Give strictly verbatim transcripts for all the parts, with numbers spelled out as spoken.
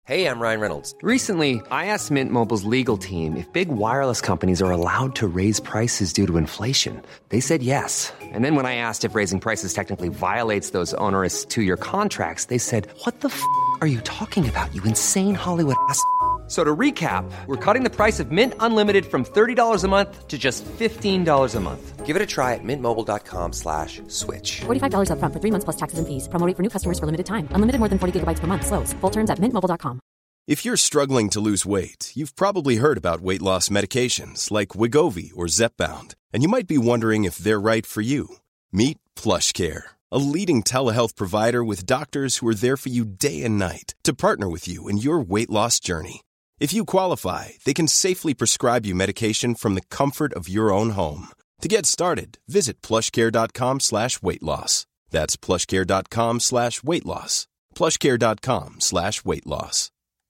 Hey, I'm Ryan Reynolds. Recently, I asked Mint Mobile's legal team if big wireless companies are allowed to raise prices due to inflation. They said yes. And then when I asked if raising prices technically violates those onerous two-year contracts, they said, what the f*** are you talking about, you insane Hollywood ass f- So to recap, we're cutting the price of Mint Unlimited from thirty dollars a month to just fifteen dollars a month. Give it a try at mintmobile.com slash switch. forty-five dollars up front for three months plus taxes and fees. Promo rate for new customers for limited time. Unlimited more than forty gigabytes per month. Slows full terms at mint mobile dot com. If you're struggling to lose weight, you've probably heard about weight loss medications like Wegovy or Zepbound, and you might be wondering if they're right for you. Meet PlushCare, a leading telehealth provider with doctors who are there for you day and night to partner with you in your weight loss journey. If you qualify, they can safely prescribe you medication from the comfort of your own home. To get started, visit plushcare.com slash weight loss. That's plushcare.com slash weight loss. plushcare.com slash weight loss.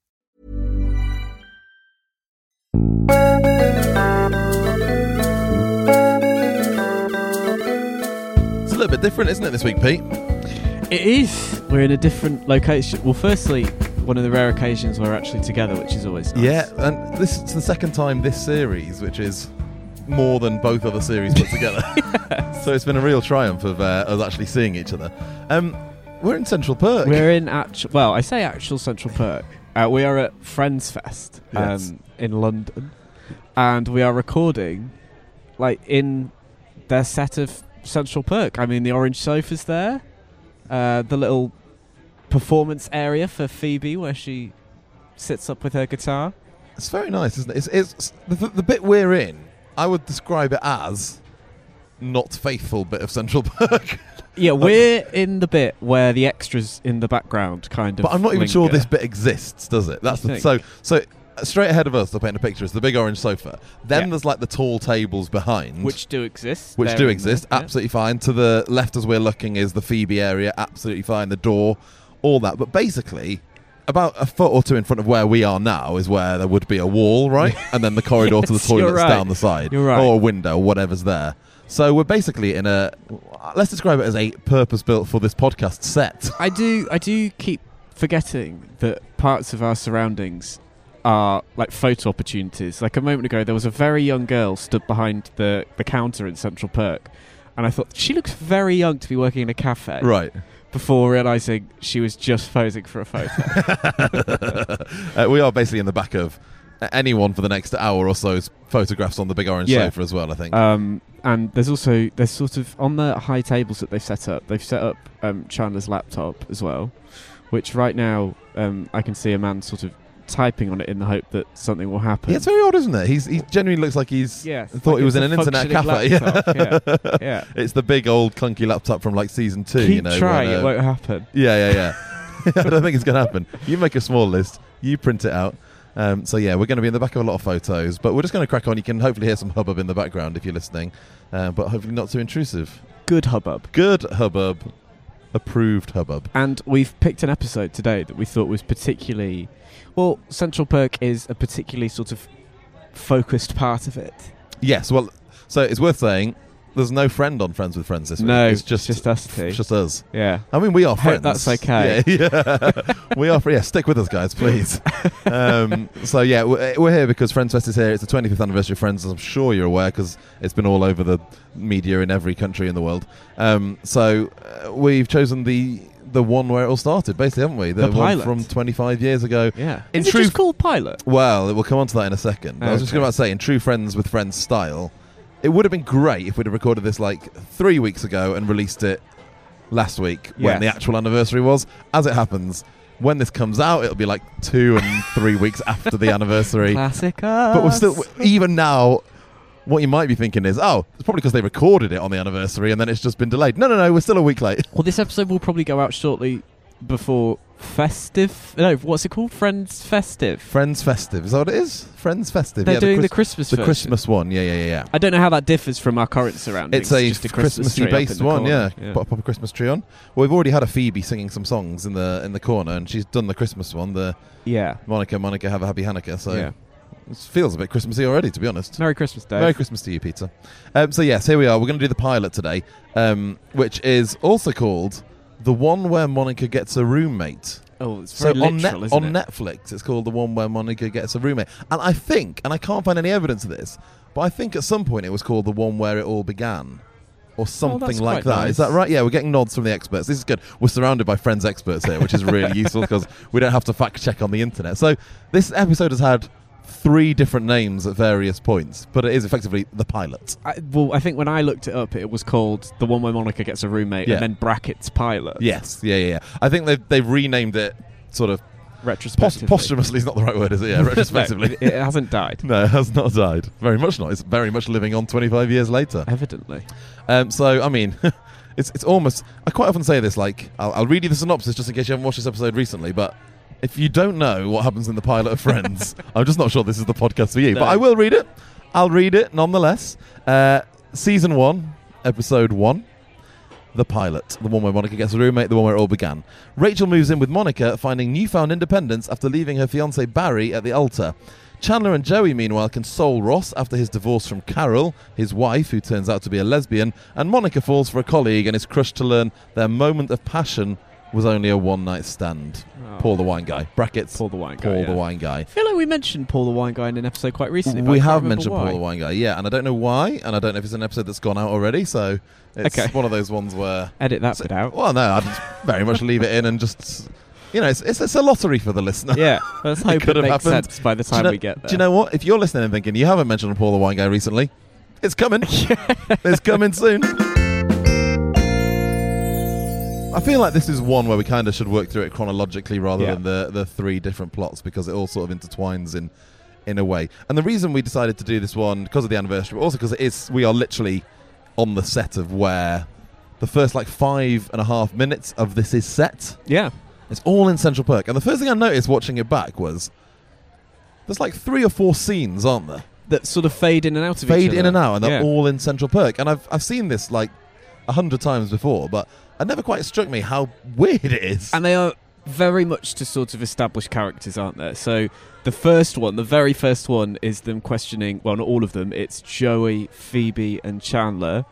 It's a little bit different, isn't it, this week, Pete? It is. We're in a different location. Well, firstly, one of the rare occasions we're actually together, which is always nice. Yeah, and this is the second time this series, which is more than both other series put together. Yes. So it's been a real triumph of uh, us actually seeing each other. Um, we're in Central Perk. We're in actual. Well, I say actual Central Perk. Uh, we are at Friends Fest um, Yes. in London, and we are recording, like in their set of Central Perk. I mean, the orange sofa's there, uh, the little performance area for Phoebe where she sits up with her guitar. It's very nice, isn't it? It's, it's the, the bit we're in, I would describe it as not faithful bit of Central Perk. Yeah, we're in the bit where the extras in the background kind of. But I'm not even linger. sure this bit exists, does it? That's You the, think? so so straight ahead of us, they're painting a picture. Is the big orange sofa. Then Yeah. there's like the tall tables behind, Which do exist. which They're do in exist. there, yeah. Absolutely fine. To the left, as we're looking, is the Phoebe area. Absolutely fine. The door, all that. But basically, about a foot or two in front of where we are now is where there would be a wall, right? And then the corridor to the Yes, you're toilets right. down the side, You're right. or a window, whatever's there. So we're basically in a. Let's describe it as a purpose-built for this podcast set. I do. I do keep forgetting that parts of our surroundings are like photo opportunities. Like a moment ago, there was a very young girl stood behind the, the counter in Central Perk, and I thought she looks very young to be working in a cafe. Right. Before realising she was just posing for a photo. uh, we are basically in the back of anyone for the next hour or so's photographs on the big orange Yeah. sofa as well, I think. Um, and there's also, there's sort of, on the high tables that they've set up, they've set up um, Chandler's laptop as well, which right now um, I can see a man sort of typing on it in the hope that something will happen. Yeah, it's very odd, isn't it? He's, he genuinely looks like he's Yeah, thought like he was in it's an a internet cafe. functioning laptop, yeah, yeah. It's the big old clunky laptop from like season two. Keep you know, trying, when, uh, it won't happen. Yeah, yeah, yeah. I don't think it's going to happen. You make a small list, you print it out. Um, so yeah, we're going to be in the back of a lot of photos, but we're just going to crack on. You can hopefully hear some hubbub in the background if you're listening, uh, but hopefully not too intrusive. Good hubbub. Good hubbub. Approved hubbub. And we've picked an episode today that we thought was particularly... Well, Central Perk is a particularly sort of focused part of it. Yes, well, so it's worth saying there's no friend on Friends with Friends this week. No, it's just, just us two. It's just us. Yeah. I mean, we are Hope friends. that's okay. Yeah, yeah. we are. Yeah, stick with us, guys, please. um, so yeah, we're, we're here because Friends Fest is here. It's the twenty-fifth anniversary of Friends, as I'm sure you're aware, because it's been all over the media in every country in the world. Um, so uh, we've chosen the the one where it all started, basically, haven't we? The, The one pilot. from twenty-five years ago. Yeah. In Is it true just called Pilot? Well, we'll come on to that in a second. I was just Okay. going to say, in true Friends with Friends style, it would have been great if we'd have recorded this like three weeks ago and released it last week when Yes. the actual anniversary was. As it happens, when this comes out, it'll be like two and three weeks after the anniversary. Classic us. But we're still, even now, what you might be thinking is, oh, it's probably because they recorded it on the anniversary and then it's just been delayed. No, no, no, we're still a week late. Well, this episode will probably go out shortly before Festive. No, what's it called? Friends Festive. Friends Festive, is that what it is? Friends Festive. They're yeah, doing the, the Chris- Christmas The version. Christmas one, yeah, yeah, yeah, yeah. I don't know how that differs from our current surroundings. It's a, just a Christmas Christmassy tree up in based the one, corner. yeah. Pop, pop a Christmas tree on. Well, we've already had a Phoebe singing some songs in the in the corner, and she's done the Christmas one, the Yeah. Monica, Monica, have a happy Hanukkah. So Yeah. it feels a bit Christmassy already, to be honest. Merry Christmas, Dave. Merry Christmas to you, Peter. Um, so yes, here we are. We're going to do the pilot today, um, which is also called The One Where Monica Gets a Roommate. Oh, it's So very on, literal, net, isn't on it? Netflix, it's called The One Where Monica Gets a Roommate. And I think, and I can't find any evidence of this, but I think at some point it was called The One Where It All Began. Or something that's like quite that. Is nice. that right? Yeah, we're getting nods from the experts. This is good. We're surrounded by friends experts here, which is really useful because we don't have to fact check on the internet. So this episode has had three different names at various points, but it is effectively the pilot. I, well, I think when I looked it up, it was called The One Where Monica Gets a Roommate, Yeah. and then brackets pilot. Yes, yeah, yeah, yeah. I think they've, they've renamed it sort of pos- Retrospectively. posthumously is not the right word, is it? Yeah, retrospectively. No, it hasn't died. No, it has not died. Very much not. It's very much living on twenty-five years later. Evidently. Um, so, I mean, it's it's almost... I quite often say this, like, I'll, I'll read you the synopsis just in case you haven't watched this episode recently, but if you don't know what happens in the pilot of Friends, I'm just not sure this is the podcast for you. No. But I will read it. I'll read it, nonetheless. Uh, season one, episode one. The pilot, the one where Monica gets a roommate, the one where it all began. Rachel moves in with Monica, finding newfound independence after leaving her fiancé Barry at the altar. Chandler and Joey, meanwhile, console Ross after his divorce from Carol, his wife, who turns out to be a lesbian, and Monica falls for a colleague and is crushed to learn their moment of passion was only a one-night stand. Oh. Paul the wine guy. Brackets. Paul the wine guy. Paul yeah. the wine guy. I feel like we mentioned Paul the wine guy in an episode quite recently. but We I can't have remember mentioned why. Paul the wine guy, yeah, and I don't know why, and I don't know if it's an episode that's gone out already, so it's Okay. one of those ones where... Edit that So- bit out. Well, no, I'd very much leave it in and just... You know, it's, it's, it's a lottery for the listener. Yeah, let's hope could it have makes happened. sense by the Do you time know- we get there. Do you know what? If you're listening and thinking you haven't mentioned Paul the wine guy recently, it's coming. It's coming soon. I feel like this is one where we kind of should work through it chronologically rather Yeah. than the, the three different plots because it all sort of intertwines in in a way. And the reason we decided to do this one because of the anniversary, but also because it is we are literally on the set of where the first like five and a half minutes of this is set. Yeah. It's all in Central Perk. And the first thing I noticed watching it back was there's like three or four scenes, aren't there? That sort of fade in and out of each Fade other. in and out, and they're Yeah. all in Central Perk. And I've I've seen this like a hundred times before, but it never quite struck me how weird it is. And they are very much to sort of establish characters, aren't there? So the first one, the very first one, is them questioning, well, not all of them, it's Joey, Phoebe, and Chandler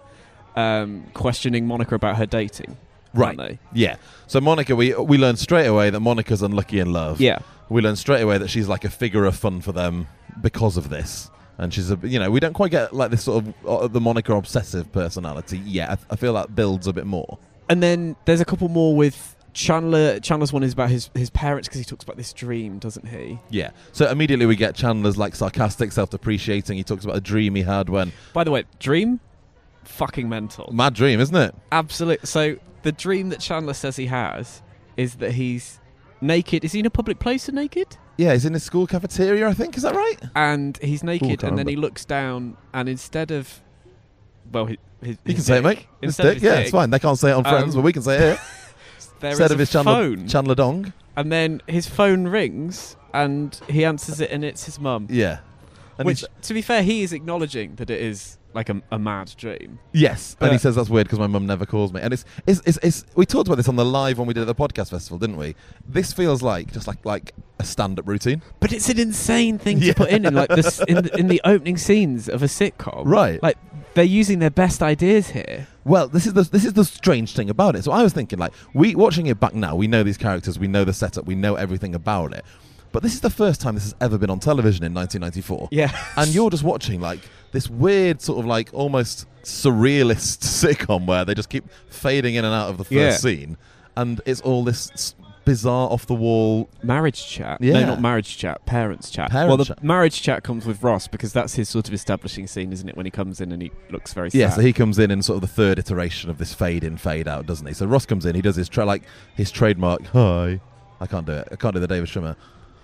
um, questioning Monica about her dating. Right. Aren't they? Yeah. So Monica, we we learn straight away that Monica's unlucky in love. Yeah. We learn straight away that she's like a figure of fun for them because of this. And she's a, you know, we don't quite get like this sort of uh, the Monica obsessive personality yet. I, th- I feel that builds a bit more. And then there's a couple more with Chandler. Chandler's one is about his, his parents because he talks about this dream, doesn't he? Yeah. So immediately we get Chandler's like sarcastic, self-depreciating. He talks about a dream he had when By the way, dream? Fucking mental. mad dream, isn't it? Absolute. So the dream that Chandler says he has is that he's naked. Is he in a public place and naked? Yeah, he's in his school cafeteria, I think. Is that right? And he's naked, can't and then remember. he looks down, and instead of, well, his, his You can his say it, dick- mate. His Instead of dick. his Yeah, dick, it's fine. They can't say it on Friends, um, but we can say it here. there Instead is of a his Chandler, phone, Chandler Dong. and then his phone rings, and he answers it, and it's his mum. Yeah. And Which, he's- to be fair, he is acknowledging that it is like a, a mad dream. Yes, and he But- says that's weird because my mum never calls me. And it's, it's, it's, it's, we talked about this on the live when we did at the podcast festival, didn't we? This feels like just like like a stand-up routine, But it's an insane thing Yeah. to put in in like this in the, in the opening scenes of a sitcom. right? Like they're using their best ideas here. Well, this is the this is the strange thing about it. So I was thinking, like, we watching it back now, we know these characters, we know the setup, we know everything about it. But this is the first time this has ever been on television in nineteen ninety-four. Yeah. And you're just watching like this weird sort of like almost surrealist sitcom where they just keep fading in and out of the first Yeah. scene, and it's all this s- bizarre off the wall. Marriage chat. Yeah. No, not marriage chat. Parents chat. Parent well, the chat. marriage chat comes with Ross because that's his sort of establishing scene, isn't it? When he comes in and he looks very sad. Yeah, so he comes in in sort of the third iteration of this fade in, fade out, doesn't he? So Ross comes in, he does his tra- like his trademark. Hi, I can't do it. I can't do the David Schwimmer.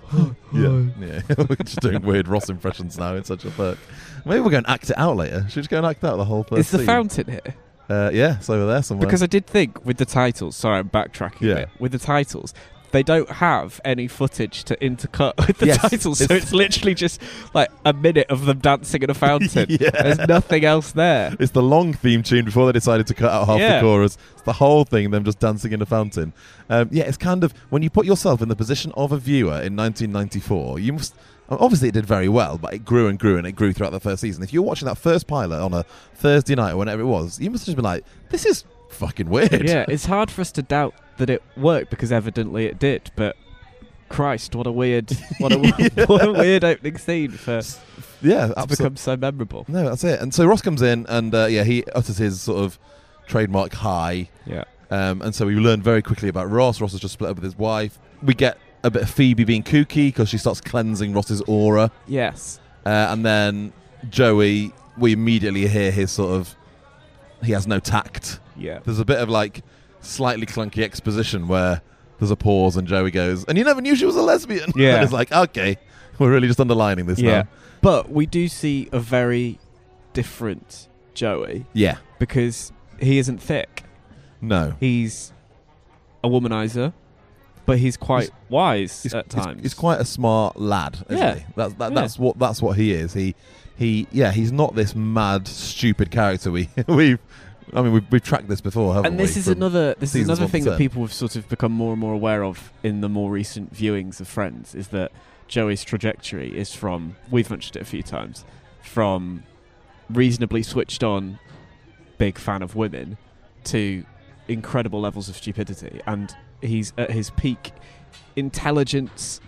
yeah, yeah. We're just doing weird Ross impressions now in such a perk. Maybe we're going to act it out later. Should we just go and act out the whole first Is the scene? fountain here? Uh, yeah, it's over there somewhere. Because I did think with the titles, sorry, I'm backtracking Yeah. a bit. With the titles, they don't have any footage to intercut with the Yes, titles, so it's- it's literally just like a minute of them dancing in a fountain. Yeah. There's nothing else there. It's the long theme tune before they decided to cut out half Yeah. the chorus. It's the whole thing, them just dancing in a fountain. Um, yeah, it's kind of, when you put yourself in the position of a viewer in nineteen ninety-four, you must, obviously it did very well, but it grew and grew and it grew throughout the first season. If you're watching that first pilot on a Thursday night or whenever it was, you must have just been like, this is fucking weird. Yeah, it's hard for us to doubt that it worked because evidently it did. But Christ, what a weird, what a, yeah. what a weird opening scene for yeah, to become so memorable. No, that's it. And so Ross comes in, and uh, yeah, he utters his sort of trademark hi. Yeah. Um, and so we learn very quickly about Ross. Ross has just split up with his wife. We get a bit of Phoebe being kooky because she starts cleansing Ross's aura. Yes. Uh, and then Joey, we immediately hear his sort of, he has no tact. Yeah. There's a bit of like slightly clunky exposition where there's a pause and Joey goes, and you never knew she was a lesbian. Yeah. And it's like, okay, we're really just underlining this yeah. now. But we do see a very different Joey. Yeah. Because he isn't thick. No. He's a womanizer, but he's quite he's, he's, wise at he's, times. He's quite a smart lad, isn't yeah. he? That's, that, yeah. that's, what, that's what he is. He, he, yeah, he's not this mad, stupid character we, we've, I mean, we've, we've tracked this before, haven't we? And this is another this is another thing ten. that people have sort of become more and more aware of in the more recent viewings of Friends, is that Joey's trajectory is from, we've mentioned it a few times, from reasonably switched on, big fan of women, to incredible levels of stupidity. And he's at his peak intelligence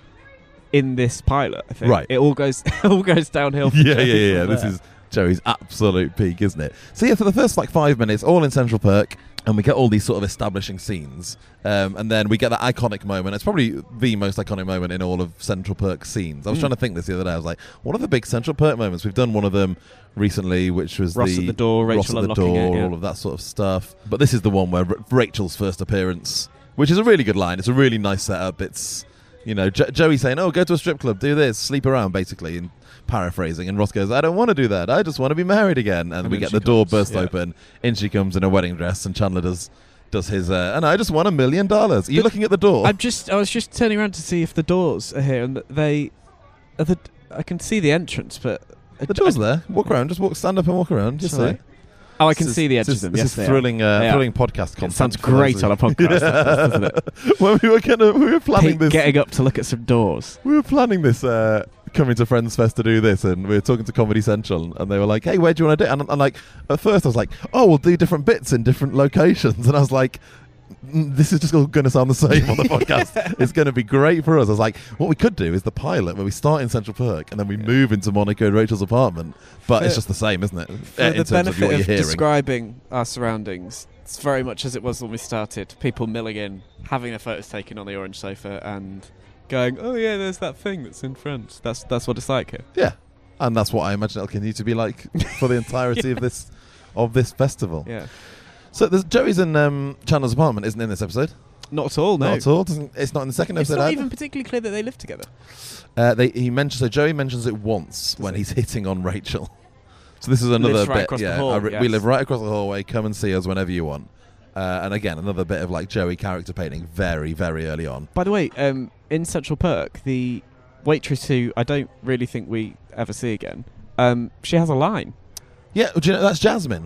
in this pilot, I think. Right. It all goes it all goes downhill. Yeah, yeah, yeah, yeah. This is Joey's absolute peak, isn't it? So yeah, for the first like five minutes, all in Central Perk, and we get all these sort of establishing scenes, um, and then we get that iconic moment. It's probably the most iconic moment in all of Central Perk scenes. I was mm. trying to think this the other day. I was like, what are the big Central Perk moments? We've done one of them recently, which was Ross the at the door, Rachel Ross at the unlocking door, it, yeah. all of that sort of stuff. But this is the one where R- Rachel's first appearance, which is a really good line. It's a really nice setup. It's, you know, jo- Joey saying, "Oh, go to a strip club, do this, sleep around," basically, and paraphrasing, and Ross goes, "I don't want to do that. I just want to be married again." And, and we get the comes, door burst yeah. open. In she comes in a wedding dress, and Chandler does does his. Uh, and I just want a million dollars. Are you but looking at the door? I'm just. I was just turning around to see if the doors are here, and they. Are the, I can see the entrance, but the door's I, there. Walk around. Just walk. Stand up and walk around. Just say. Oh, I can this see is, the edge this of them. This yes, is they thrilling, are. uh, thrilling podcast content. It sounds great on a podcast, doesn't it? When we were gonna, we were planning Pete this. Getting up to look at some doors. We were planning this. Uh, coming to Friends Fest to do this, and we were talking to Comedy Central, and they were like, "Hey, where do you want to do it?" And, and like, at first I was like, "Oh, we'll do different bits in different locations," and I was like, "This is just going to sound the same on the podcast. It's going to be great for us." I was like, "What we could do is the pilot where we start in Central Perk and then we yeah. move into Monica and Rachel's apartment, but for, it's just the same, isn't it?" For in the terms benefit of, what of you're describing our surroundings, it's very much as it was when we started. People milling in, having their photos taken on the orange sofa, and going, "Oh yeah, there's that thing that's in Friends." That's that's what it's like here. Yeah, and that's what I imagine it'll continue to be like for the entirety yeah. of this of this festival. Yeah. So there's Joey's in um, Chandler's apartment isn't in this episode. Not at all. No, not at all. Doesn't, it's not in the second it's episode. It's not either. even particularly clear that they live together. Uh, they he mentions so Joey mentions it once Does when it? he's hitting on Rachel. So this is another Lives right bit. across the yeah, hall, I re- yes. we live right across the hallway. Come and see us whenever you want. Uh, and again, another bit of like Joey character painting, very very early on. By the way, um, in Central Perk, the waitress who I don't really think we ever see again, um, she has a line. Yeah, do you know that's Jasmine.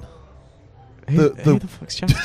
Who the, the, the who the fuck's Jasmine?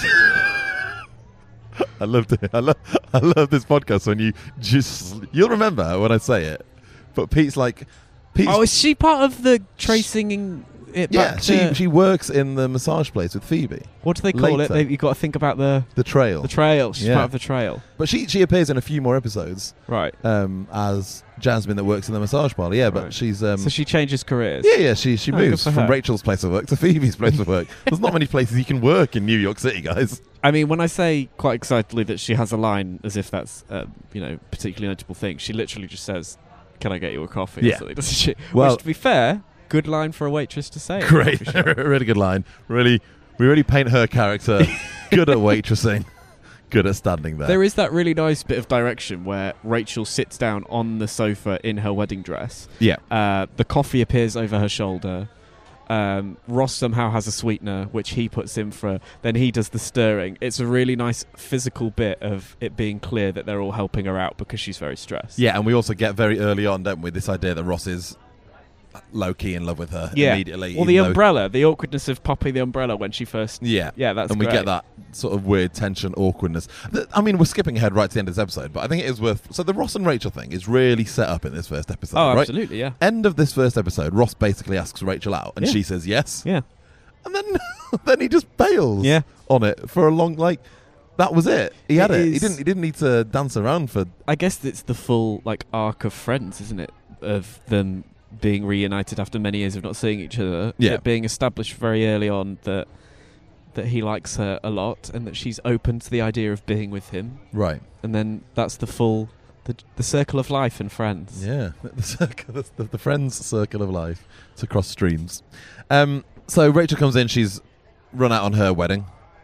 I love it. I love I love this podcast when you just you'll remember when I say it. But Pete's like, Pete's oh, is she part of the tracing it yeah, back she to, she works in the massage place with Phoebe. what do they call later. it? They, you've got to think about the The trail. the trail. She's Yeah. part of the trail, But she she appears in a few more episodes right? um, as Jasmine that works in the massage parlour. Yeah, but Right. she's um, So she changes careers. yeah yeah she she Oh, moves good for from her. Rachel's place of work to Phoebe's place of work. There's not many places you can work in New York City, guys. I mean, when I say quite excitedly that she has a line as if that's uh, you know particularly notable thing, she literally just says, "Can I get you a coffee?" Yeah. Or something, doesn't she? Well- Which, to be fair, good line for a waitress to say. Great, really good line. Really, we really paint her character. Good at waitressing. Good at standing there. There is that really nice bit of direction where Rachel sits down on the sofa in her wedding dress. Yeah. Uh, the coffee appears over her shoulder. Um, Ross somehow has a sweetener, which he puts in for her. Then he does the stirring. It's a really nice physical bit of it being clear that they're all helping her out because she's very stressed. Yeah, and we also get very early on, don't we, this idea that Ross is low-key in love with her Yeah. immediately. Well, the even though- umbrella, the awkwardness of popping the umbrella when she first... Yeah. Yeah, that's And we great. get that sort of weird tension, awkwardness. Th- I mean, we're skipping ahead right to the end of this episode, but I think it is worth... So the Ross and Rachel thing is really set up in this first episode, Oh, right? absolutely, yeah. End of this first episode, Ross basically asks Rachel out, and Yeah. she says yes. Yeah. And then then he just bails Yeah. on it for a long... like. that was it. He had It it. He is- didn't. He didn't need to dance around for. I guess it's the full like arc of Friends, isn't it? Of them being reunited after many years of not seeing each other. Yeah. It being established very early on that that he likes her a lot and that she's open to the idea of being with him. Right. And then that's the full the the circle of life in Friends. Yeah. The circle, the, the, the Friends circle of life to cross streams. Um. So Rachel comes in. She's run out on her wedding.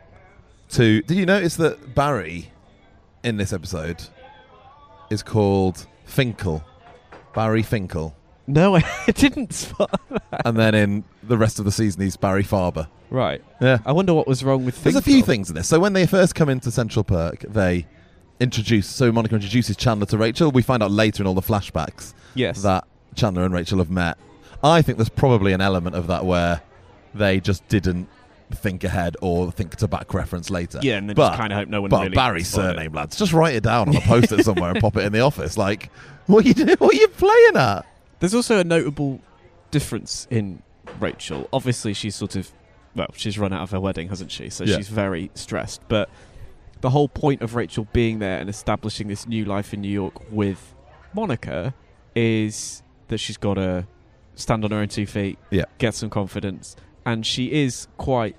To did you notice that Barry in this episode is called Finkel? Barry Finkel. No, I didn't spot that. And then in the rest of the season, he's Barry Farber. Right. Yeah. I wonder what was wrong with There's a Finkel. few things in this. So when they first come into Central Perk, they introduce, so Monica introduces Chandler to Rachel. We find out later in all the flashbacks Yes. that Chandler and Rachel have met. I think there's probably an element of that where they just didn't think ahead or think to back reference later. Yeah, and they but, just kind of hope no one But really Barry's spotted it. surname, lads, just write it down on a post-it somewhere and pop it in the office. Like, what are you doing? What are you playing at? There's also a notable difference in Rachel. Obviously, she's sort of, well, she's run out of her wedding, hasn't she? So Yeah. she's very stressed. But the whole point of Rachel being there and establishing this new life in New York with Monica is that she's got to stand on her own two feet, Yeah. get some confidence. And she is quite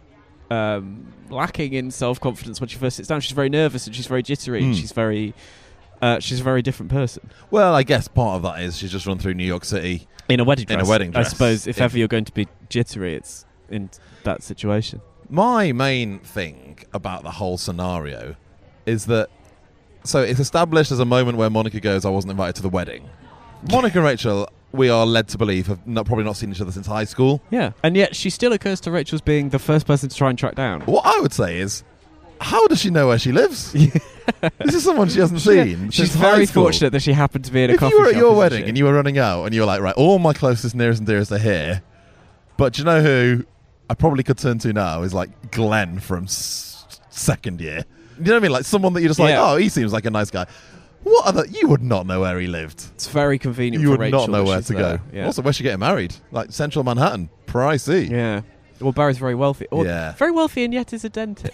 um, lacking in self-confidence when she first sits down. She's very nervous and she's very jittery and Mm. she's very... Uh, she's a very different person. Well, I guess part of that is she's just run through New York City. In a wedding In dress. a wedding dress. I suppose if In- ever you're going to be jittery, it's in that situation. My main thing about the whole scenario is that, so it's established as a moment where Monica goes, I wasn't invited to the wedding. Monica and Rachel, we are led to believe, have not, probably not seen each other since high school. Yeah. And yet she still occurs to Rachel as being the first person to try and track down. What I would say is, how does she know where she lives? This is someone she hasn't seen. She's since high very school. fortunate that she happened to be in a If coffee you were at shop, your isn't wedding she? and you were running out and you were like, right, all my closest, nearest and dearest are here, but do you know who I probably could turn to now is like Glenn from s- second year. You know what I mean? Like someone that you're just like, Yeah. oh, he seems like a nice guy. What other? You would not know where he lived. It's very convenient You for would Rachel not know that where she's to there. go. Yeah. Also, where's she getting married? Like central Manhattan, pricey. Yeah. Well, Barry's very wealthy. Or Yeah. Very wealthy and yet is a dentist.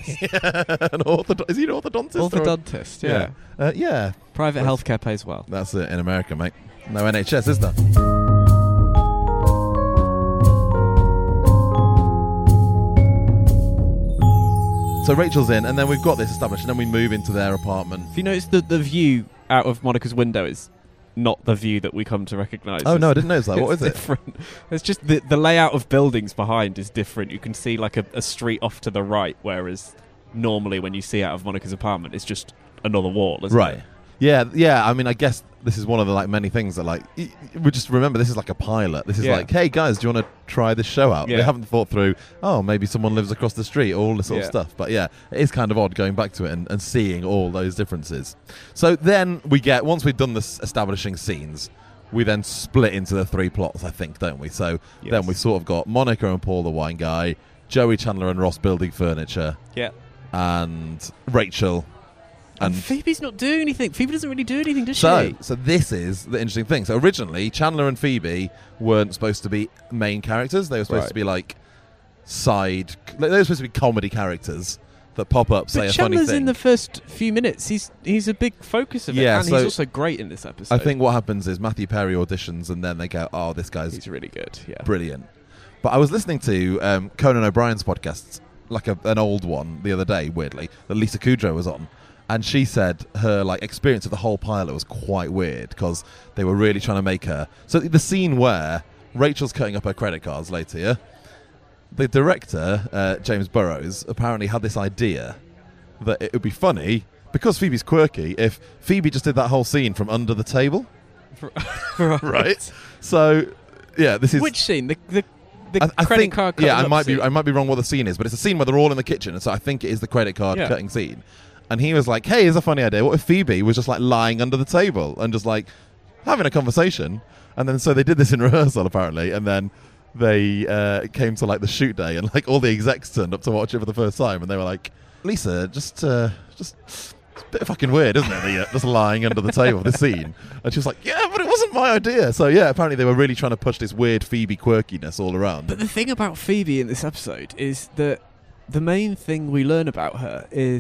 An ortho- is he an orthodontist? or a- Orthodontist, yeah. Yeah. Uh, yeah. Private healthcare pays well. That's it in America, mate. No N H S, is there? So Rachel's in, and then we've got this established, and then we move into their apartment. Have you noticed that the view out of Monica's window is not the view that we come to recognise? Oh as- no, I didn't notice that. What It's is it? different. It's just the the layout of buildings behind is different. You can see like a, a street off to the right, whereas normally when you see out of Monica's apartment, it's just another wall, isn't Right. it? Yeah, yeah. I mean, I guess this is one of the like many things that like y- y- we just remember this is like a pilot. This is Yeah. like, hey guys, do you want to try this show out? Yeah. They haven't thought through. Oh, maybe someone lives across the street. All this sort Yeah. of stuff. But yeah, it is kind of odd going back to it and, and seeing all those differences. So then we get once we've done this establishing scenes, we then split into the three plots. I think, don't we? So Yes. then we sort of got Monica and Paul, the wine guy, Joey, Chandler, and Ross building furniture, Yeah. and Rachel. And, And Phoebe's not doing anything. Phoebe doesn't really do anything, does So, she? so this is the interesting thing. So originally, Chandler and Phoebe weren't supposed to be main characters. They were supposed Right. to be like side. They were supposed to be comedy characters that pop up, say But a funny Chandler's thing. in the first few minutes. He's he's a big focus of it, Yeah, and so he's also great in this episode. I think what happens is Matthew Perry auditions, and then they go, "Oh, this guy's he's really good. Yeah. brilliant." But I was listening to um, Conan O'Brien's podcast, like a, an old one, the other day. Weirdly, that Lisa Kudrow was on. And she said her like experience of the whole pilot was quite weird because they were really trying to make her. So the scene where Rachel's cutting up her credit cards later, yeah, the director uh, James Burrows apparently had this idea that it would be funny because Phoebe's quirky if Phoebe just did that whole scene from under the table, right. right? So yeah, this is Which scene? The the, the I, I credit think, card. yeah, cutting I up might scene. be I might be wrong what the scene is, but it's a scene where they're all in the kitchen, and so I think it is the credit card Yeah. cutting scene. And he was like, "Hey, here's a funny idea. What if Phoebe was just like lying under the table and just like having a conversation?" And then so they did this in rehearsal apparently, and then they uh, came to like the shoot day, and like all the execs turned up to watch it for the first time, and they were like, "Lisa, just uh, just." It's a bit fucking weird, isn't it? The, uh, just lying under the table, this scene. And she was like, yeah, but it wasn't my idea. So, yeah, apparently they were really trying to push this weird Phoebe quirkiness all around. But the thing about Phoebe in this episode is that the main thing we learn about her is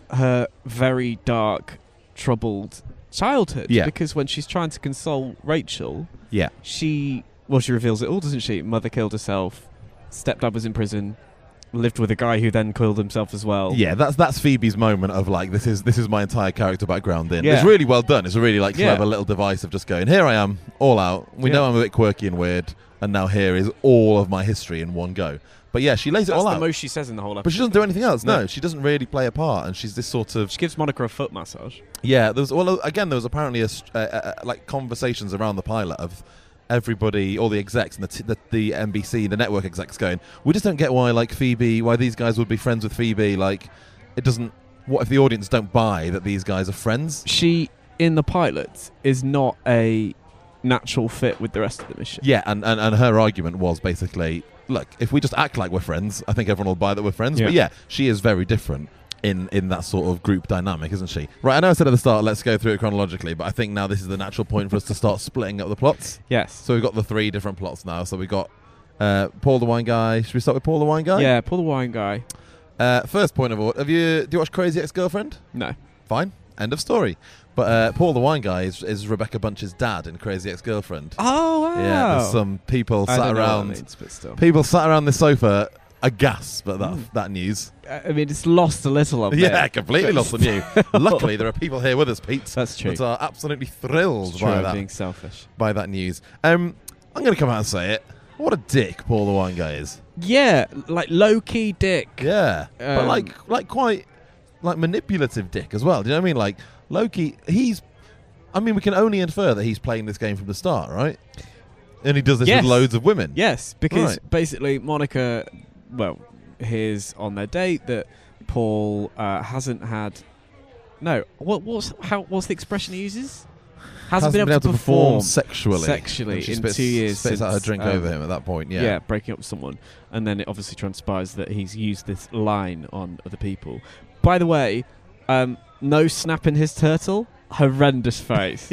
her very dark, troubled childhood. Yeah. Because when she's trying to console Rachel, Yeah. she, well, she reveals it all, doesn't she? Mother killed herself, stepdad was in prison, lived with a guy who then killed himself as well. Yeah, that's that's Phoebe's moment of like, this is this is my entire character background in. Yeah. It's really well done. It's a really like Yeah. clever little device of just going, here I am, all out. We Yeah. know I'm a bit quirky and weird, and now here is all of my history in one go. But yeah, she lays it That's all the out. most she says in the whole episode. But she doesn't do anything else. No. No. She doesn't really play a part, and she's this sort of She gives Monica a foot massage. yeah. There was well again there was apparently a, st- uh, uh, like conversations around the pilot of everybody, all the execs and the, t- the the N B C, the network execs going, we just don't get why like Phoebe, why these guys would be friends with Phoebe. Like it doesn't. What if the audience don't buy that these guys are friends? She, in the pilot, is not a natural fit with the rest of the mission. Yeah, and, and, and her argument was basically, look, if we just act like we're friends, I think everyone will buy that we're friends. Yeah. But yeah, she is very different in, in that sort of group dynamic, isn't she? Right, I know I said at the start, let's go through it chronologically, but I think now this is the natural point for us to start splitting up the plots. Yes. So we've got the three different plots now. So we've got uh, Paul the Wine Guy. Should we start with Paul the Wine Guy? Yeah, Paul the Wine Guy. Uh, first point of all, have you do you watch Crazy Ex-Girlfriend? No. Fine. End of story. But uh, Paul the Wine Guy is, is Rebecca Bunch's dad in Crazy Ex-Girlfriend. Oh, wow. Yeah, there's some people I sat don't know what around. that means, but still. People sat around the sofa aghast at that Mm. that news. I mean, it's lost a little on me. Yeah, completely lost on you. Luckily, there are people here with us, Pete. That's true. That are absolutely thrilled It's true, by I'm that being selfish. by that news. Um, I'm going to come out and say it. What a dick Paul the Wine Guy is. Yeah, like low-key dick. Yeah, but Um, like like quite like manipulative dick as well. Do you know what I mean? Like Loki, he's. I mean, we can only infer that he's playing this game from the start, right? And he does this Yes. with loads of women. Yes, because Right. basically Monica, well, hears on their date that Paul uh, hasn't had. No, what what's how what's the expression he uses? Hasn't, been, able to perform sexually. sexually And she in spits, two years Spits out her since, drink um, over him at that point. Yeah. Yeah. breaking up with someone, and then it obviously transpires that he's used this line on other people. By the way, um, no snapping his turtle. Horrendous phrase.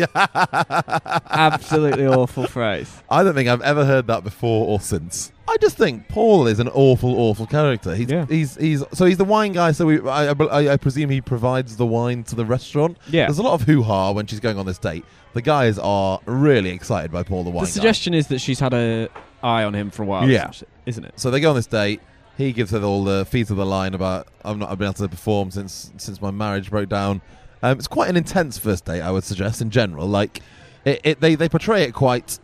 Absolutely awful phrase. I don't think I've ever heard that before or since. I just think Paul is an awful, awful character. He's Yeah. he's he's so he's the wine guy. So we, I, I, I presume he provides the wine to the restaurant. Yeah. There's a lot of hoo ha when she's going on this date. The guys are really excited by Paul the wine The guy. suggestion is that she's had a eye on him for a while. or Yeah. some shit, isn't it? So they go on this date. He gives her all the feeds of the line about I've not I've been able to perform since since my marriage broke down. Um, it's quite an intense first date, I would suggest in general. Like it, it they they portray it quite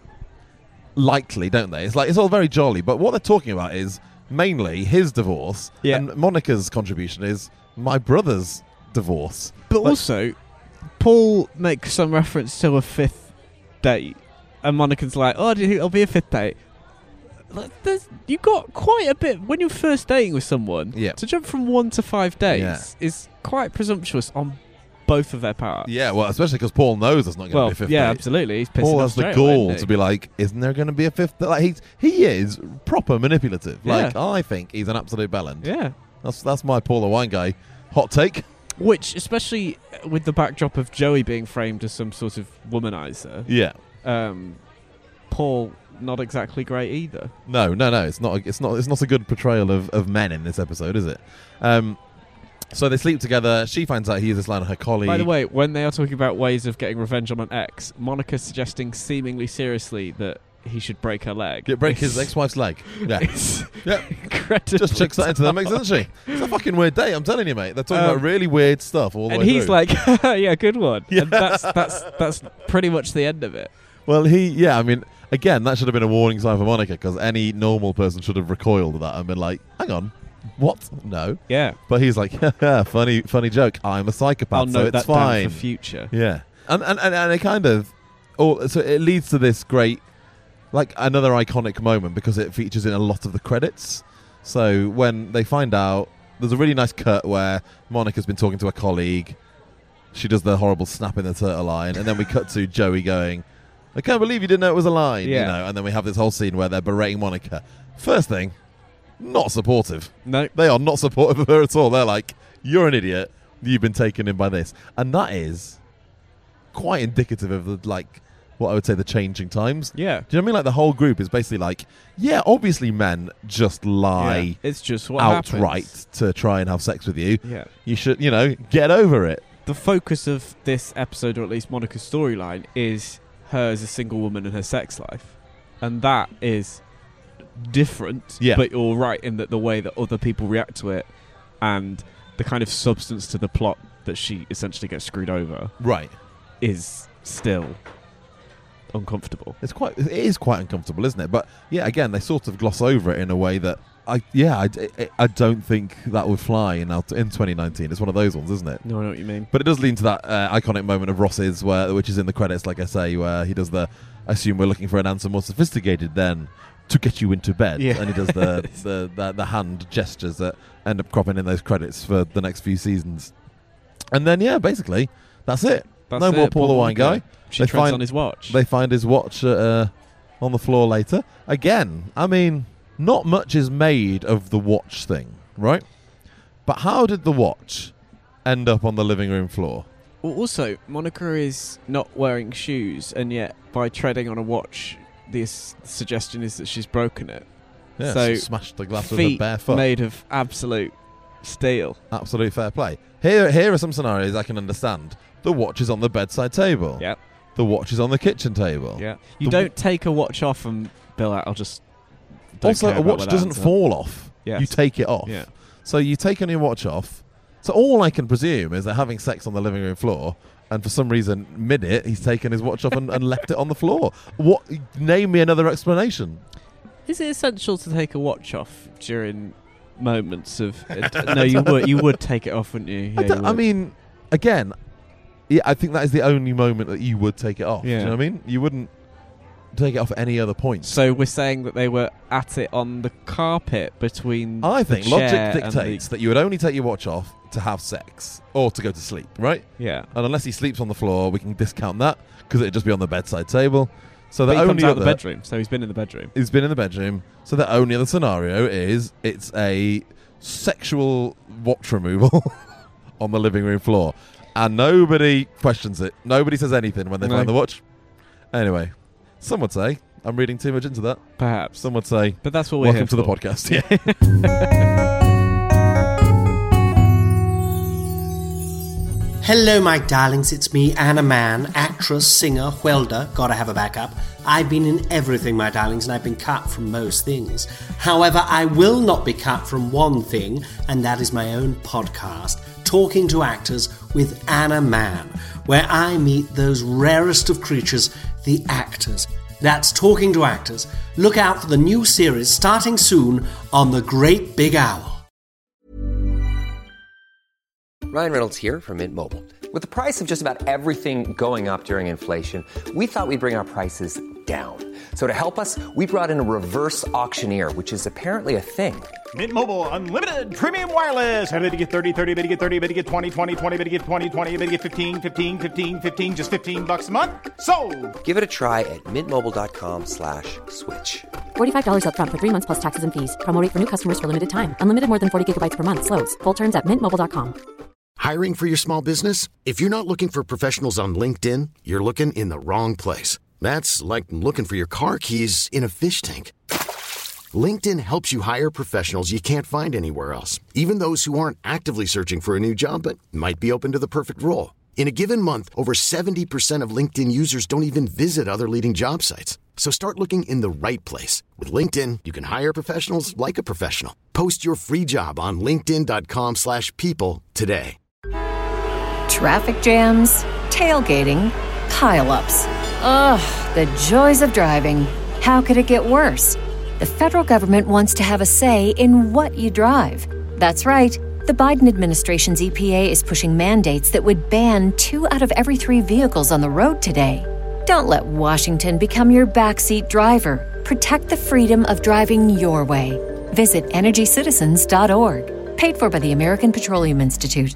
lightly, don't they? It's like it's all very jolly, but what they're talking about is mainly his divorce, Yeah. and Monica's contribution is my brother's divorce. But Like- also, Paul makes some reference to a fifth date, and Monica's like, "Oh, it'll be a fifth date." Like, there's, you got quite a bit when you're first dating with someone. Yeah. To jump from one to five days Yeah. is quite presumptuous on both of their parts. Yeah, well, especially because Paul knows there's not going to Well, be a fifth yeah, date. absolutely. He's pissing Paul off has the straight away, gall isn't he? to be like, isn't there going to be a fifth? Like he's he is proper manipulative. Like Yeah. I think he's an absolute bellend. Yeah. That's that's my Paul the Wine Guy hot take. Which, especially with the backdrop of Joey being framed as some sort of womanizer, Yeah. um, Paul not exactly great either. No, no, no. It's not. A, it's not. It's not a good portrayal of, of men in this episode, is it? Um, so they sleep together. She finds out he uses this line on her colleague. By the way, when they are talking about ways of getting revenge on an ex, Monica's suggesting seemingly seriously that he should break her leg. Yeah, break his It's- ex-wife's leg. Yeah, It's yeah. incredibly Just chucks that into the mix, dumb. doesn't she? It's a fucking weird day. I'm telling you, mate. They're talking Um, about really weird stuff all the And way he's through. like, "Yeah, good one." Yeah. And that's that's that's pretty much the end of it. Well, he, yeah, I mean, again, that should have been a warning sign for Monica because any normal person should have recoiled at that and been like, hang on, what? No. Yeah, But he's like, funny funny joke, I'm a psychopath, I'll so note it's that down fine. for future. Yeah. And, and, and, and it kind of, oh, so it leads to this great, like, another iconic moment because it features in a lot of the credits. So when they find out, there's a really nice cut where Monica's been talking to a colleague. She does the horrible snap in the turtle line, and then we cut to Joey going, I can't believe you didn't know it was a line, Yeah. you know. And then we have this whole scene where they're berating Monica. First thing, not supportive. No, They are not supportive of her at all. They're like, you're an idiot. You've been taken in by this. And that is quite indicative of the, like what I would say the changing times. Yeah. Do you know what I mean? Like the whole group is basically like, yeah, obviously men just lie Yeah. It's just what outright happens. to try and have sex with you. Yeah. You should, you know, get over it. The focus of this episode, or at least Monica's storyline, is her as a single woman and her sex life. And that is different, Yeah. but you're right in that the way that other people react to it and the kind of substance to the plot that she essentially gets screwed over Right. is still uncomfortable. It's quite, it is quite uncomfortable, isn't it? But yeah, again, they sort of gloss over it in a way that I, yeah, I, I, I don't think that would fly in in twenty nineteen. It's one of those ones, isn't it? No, I know what you mean. But it does lead to that uh, iconic moment of Ross's, where, which is in the credits, like I say, where he does the, I assume we're looking for an answer more sophisticated than to get you into bed. Yeah. And he does the, the, the, the hand gestures that end up cropping in those credits for the next few seasons. And then, yeah, basically, that's it. That's no it, more Paul the Wine Guy. She They treads find- on his watch. They find his watch uh, on the floor later. Again, I mean, not much is made of the watch thing, right? But how did the watch end up on the living room floor? Well, also, Monica is not wearing shoes, and yet by treading on a watch, the s- suggestion is that she's broken it. Yeah, So, smashed the glass with her Feet bare foot. made of absolute steel. Absolute fair play. Here, here are some scenarios I can understand. The watch is on the bedside table. Yep. The watch is on the kitchen table. Yeah. You The don't take a watch off and be like, I'll just. Don't Also, care a about watch where that doesn't ends up. fall off. Yes. You take it off. Yeah. So you take your watch off. So all I can presume is they're having sex on the living room floor, and for some reason, mid it, he's taken his watch off and, and left it on the floor. What? Name me another explanation. Is it essential to take a watch off during moments of? Uh, no, you would. You would take it off, wouldn't you? Yeah, I, you don't- I would. mean, again, yeah, I think that is the only moment that you would take it off. Yeah. Do you know what I mean? You wouldn't take it off at any other point. So we're saying that they were at it on the carpet between. I the think logic chair and dictates the- that you would only take your watch off to have sex or to go to sleep, right? Yeah. And unless he sleeps on the floor, we can discount that because it'd just be on the bedside table. So the But he only comes out of other the bedroom, so he's been in the bedroom. He's been in the bedroom. So the only other scenario is it's a sexual watch removal on the living room floor, and nobody questions it. Nobody says anything when they No. find the watch. Anyway, some would say I'm reading too much into that. Perhaps. Some would say, But that's what we're welcome here to the for. podcast. Yeah. Hello, my darlings. It's me, Anna Mann, actress, singer, welder. Gotta have a backup. I've been in everything, my darlings, and I've been cut from most things. However, I will not be cut from one thing, and that is my own podcast, Talking to Actors with Anna Mann, where I meet those rarest of creatures, the actors. That's Talking to Actors. Look out for the new series starting soon on The Great Big Owl. Ryan Reynolds here from Mint Mobile. With the price of just about everything going up during inflation, we thought we'd bring our prices down. So to help us, we brought in a reverse auctioneer, which is apparently a thing. Mint Mobile Unlimited Premium Wireless. How to get thirty, thirty, how to get thirty, how to get twenty, twenty, twenty, how to get twenty, twenty, how to get fifteen, fifteen, fifteen, fifteen, just fifteen bucks a month? Sold! Give it a try at mintmobile.com slash switch. forty-five dollars up front for three months plus taxes and fees. Promo rate for new customers for limited time. Unlimited more than forty gigabytes per month. Slows full terms at mint mobile dot com. Hiring for your small business? If you're not looking for professionals on LinkedIn, you're looking in the wrong place. That's like looking for your car keys in a fish tank. LinkedIn helps you hire professionals you can't find anywhere else, even those who aren't actively searching for a new job but might be open to the perfect role. In a given month, over seventy percent of LinkedIn users don't even visit other leading job sites. So start looking in the right place. With LinkedIn, you can hire professionals like a professional. Post your free job on linkedin.com slash people today. Traffic jams, tailgating, pileups. Ugh, the joys of driving. How could it get worse? The federal government wants to have a say in what you drive. That's right. The Biden administration's E P A is pushing mandates that would ban two out of every three vehicles on the road today. Don't let Washington become your backseat driver. Protect the freedom of driving your way. Visit energy citizens dot org. Paid for by the American Petroleum Institute.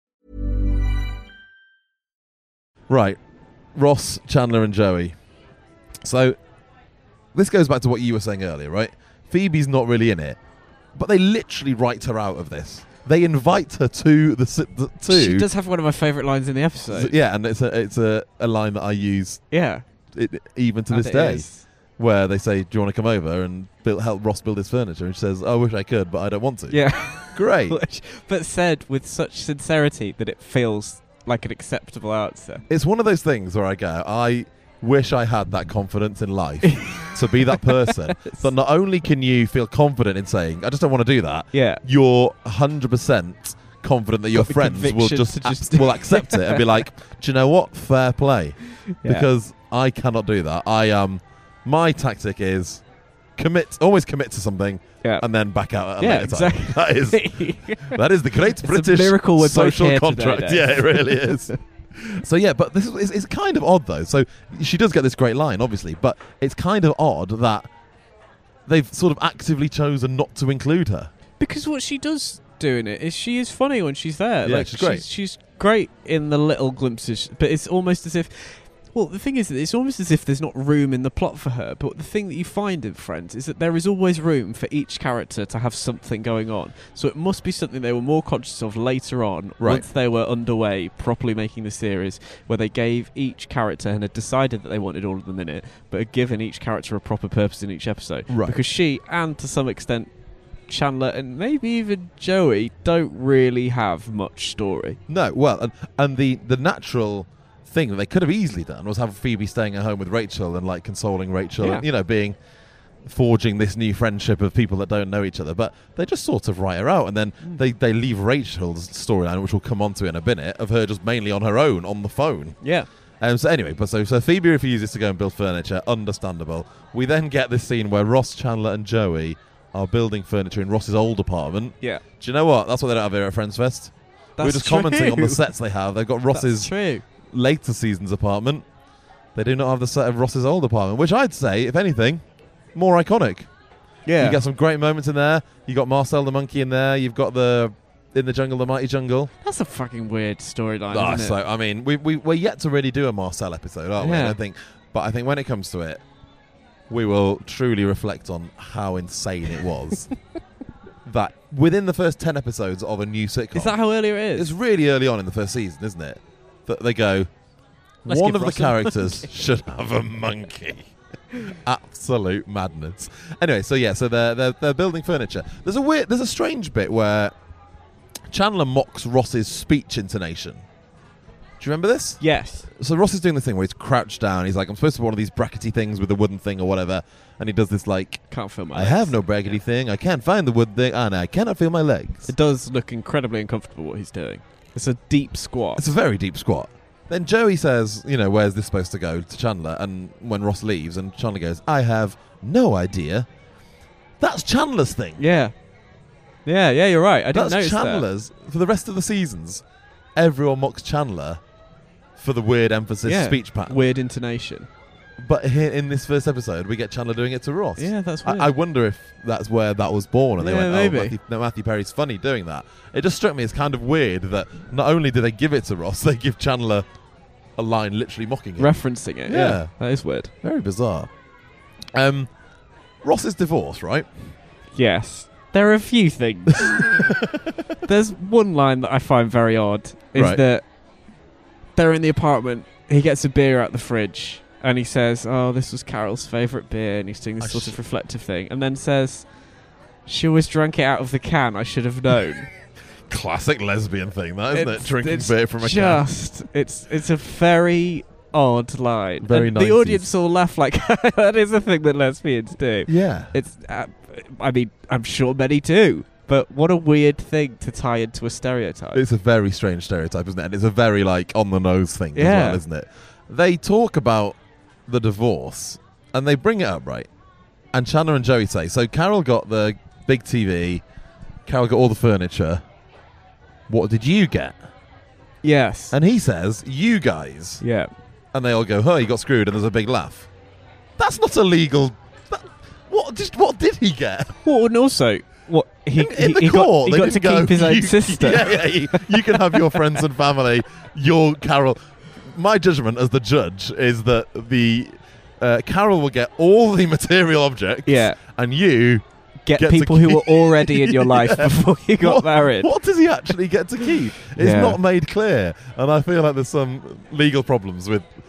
Right. Ross, Chandler, and Joey. So, this goes back to what you were saying earlier, right? Phoebe's not really in it, but they literally write her out of this. They invite her to the, si- the to She does have one of my favourite lines in the episode. yeah, and it's a it's a, a line that I use Yeah. it, even to And this it day, is. where they say, "Do you want to come over and build, help Ross build his furniture?" And she says, "I wish I could, but I don't want to." Yeah. Great. Which- but said with such sincerity that it feels like an acceptable answer. It's one of those things where I go, I wish I had that confidence in life to be that person that not only can you feel confident in saying, I just don't want to do that, Yeah. you're one hundred percent confident that your Got the friends will conviction just, to just- ac- will accept it and be like, do you know what? Fair play. Yeah. Because I cannot do that. I um, my tactic is commit, always commit to something Yeah. and then back out at a Yeah, later time. exactly. That is, that is the great It's a British miracle we're both social here contract. today, Yeah, Dave. it really is. So yeah, but this is it's, it's kind of odd though. So she does get this great line, obviously, but it's kind of odd that they've sort of actively chosen not to include her. Because what she does doing it is she is funny when she's there. Yeah, like, she's great. She's, she's great in the little glimpses, but it's almost as if. Well, the thing is that it's almost as if there's not room in the plot for her. But the thing that you find in Friends is that there is always room for each character to have something going on. So it must be something they were more conscious of later on, Right. once they were underway, properly making the series, where they gave each character and had decided that they wanted all of them in it, but had given each character a proper purpose in each episode. Right. Because she, and to some extent Chandler and maybe even Joey, don't really have much story. No, well, and, and the the natural thing that they could have easily done was have Phoebe staying at home with Rachel and like consoling Rachel, Yeah. and, you know, being forging this new friendship of people that don't know each other. But they just sort of write her out, and then Mm. they they leave Rachel's storyline, which we'll come on to in a minute, of her just mainly on her own on the phone. Yeah. Um, so anyway, but so so Phoebe refuses to go and build furniture. Understandable. We then get this scene where Ross, Chandler, and Joey are building furniture in Ross's old apartment. Yeah. Do you know what? That's what they don't have here at Friends Fest. That's We're just commenting on true. the sets they have. They've got Ross's That's true. later season's apartment. They do not have the set of Ross's old apartment, which I'd say, if anything, more iconic. Yeah. You get some great moments in there. You got Marcel the monkey in there. You've got the In the Jungle, the Mighty Jungle. That's a fucking weird storyline, Ah, isn't so it? I mean, we we we're yet to really do a Marcel episode, aren't we? Yeah. I think, but I think when it comes to it, we will truly reflect on how insane it was. That within the first ten episodes of a new sitcom, Is that how early it is? it's really early on in the first season, isn't it? That they go, Let's one give of the Ross a characters monkey." should have a monkey. Absolute madness. Anyway, so yeah, so they're, they're they're building furniture. There's a weird, there's a strange bit where Chandler mocks Ross's speech intonation. Do you remember this? Yes. So Ross is doing this thing where he's crouched down. He's like, I'm supposed to be one of these brackety things with a wooden thing or whatever. And he does this like, Can't feel my I legs. have no brackety thing. I can't find the wood thing. And I cannot feel my legs. It does look incredibly uncomfortable what he's doing. It's a deep squat. It's a very deep squat. Then Joey says, you know, where's this supposed to go to Chandler? And when Ross leaves, and Chandler goes, I have no idea. That's Chandler's thing. Yeah. Yeah, yeah, you're right. I didn't That's notice that. Chandler's. For the rest of the seasons, everyone mocks Chandler for the weird emphasis Yeah. speech pattern. Weird intonation. But here in this first episode, we get Chandler doing it to Ross. Yeah, that's I, weird. I wonder if that's where that was born, and they Yeah, went, "Oh, maybe. Matthew, no, Matthew Perry's funny doing that." It just struck me as kind of weird that not only do they give it to Ross, they give Chandler a line literally mocking him. Referencing it. Yeah. Yeah. That is weird. Very bizarre. Um, Ross is divorced, right? Yes. There are a few things. There's one line that I find very odd. Is Right. that they're in the apartment, he gets a beer out the fridge, and he says, oh, this was Carol's favourite beer, and he's doing this I sort sh- of reflective thing, and then says, she always drank it out of the can, I should have known. Classic lesbian thing, that isn't It's- it? Drinking it's beer from a can. just, it's it's a very odd line. Very and the nineties. audience all laugh like, that is a thing that lesbians do. Yeah. It's, uh, I mean, I'm sure many do, but what a weird thing to tie into a stereotype. It's a very strange stereotype, isn't it? And it's a very, like, on-the-nose thing as Yeah. well, isn't it? They talk about the divorce, and they bring it up, right? And Chandler and Joey say, so Carol got the big T V, Carol got all the furniture. What did you get? Yes. And he says, you guys. Yeah. And they all go, huh, you got screwed, and there's a big laugh. That's not illegal. That, what, just, what did he get? Well, and also, what he, In, in he, the he court, got, he they got to didn't go, keep his own you, sister. Yeah, yeah, you, you can have your friends and family. Your Carol. My judgment as the judge is that the uh, Carol will get all the material objects. Yeah. And you Get, get people to who keep- were already in your life Yeah. before you got what, married. What does he actually get to keep? It's Yeah. not made clear, and I feel like there's some legal problems with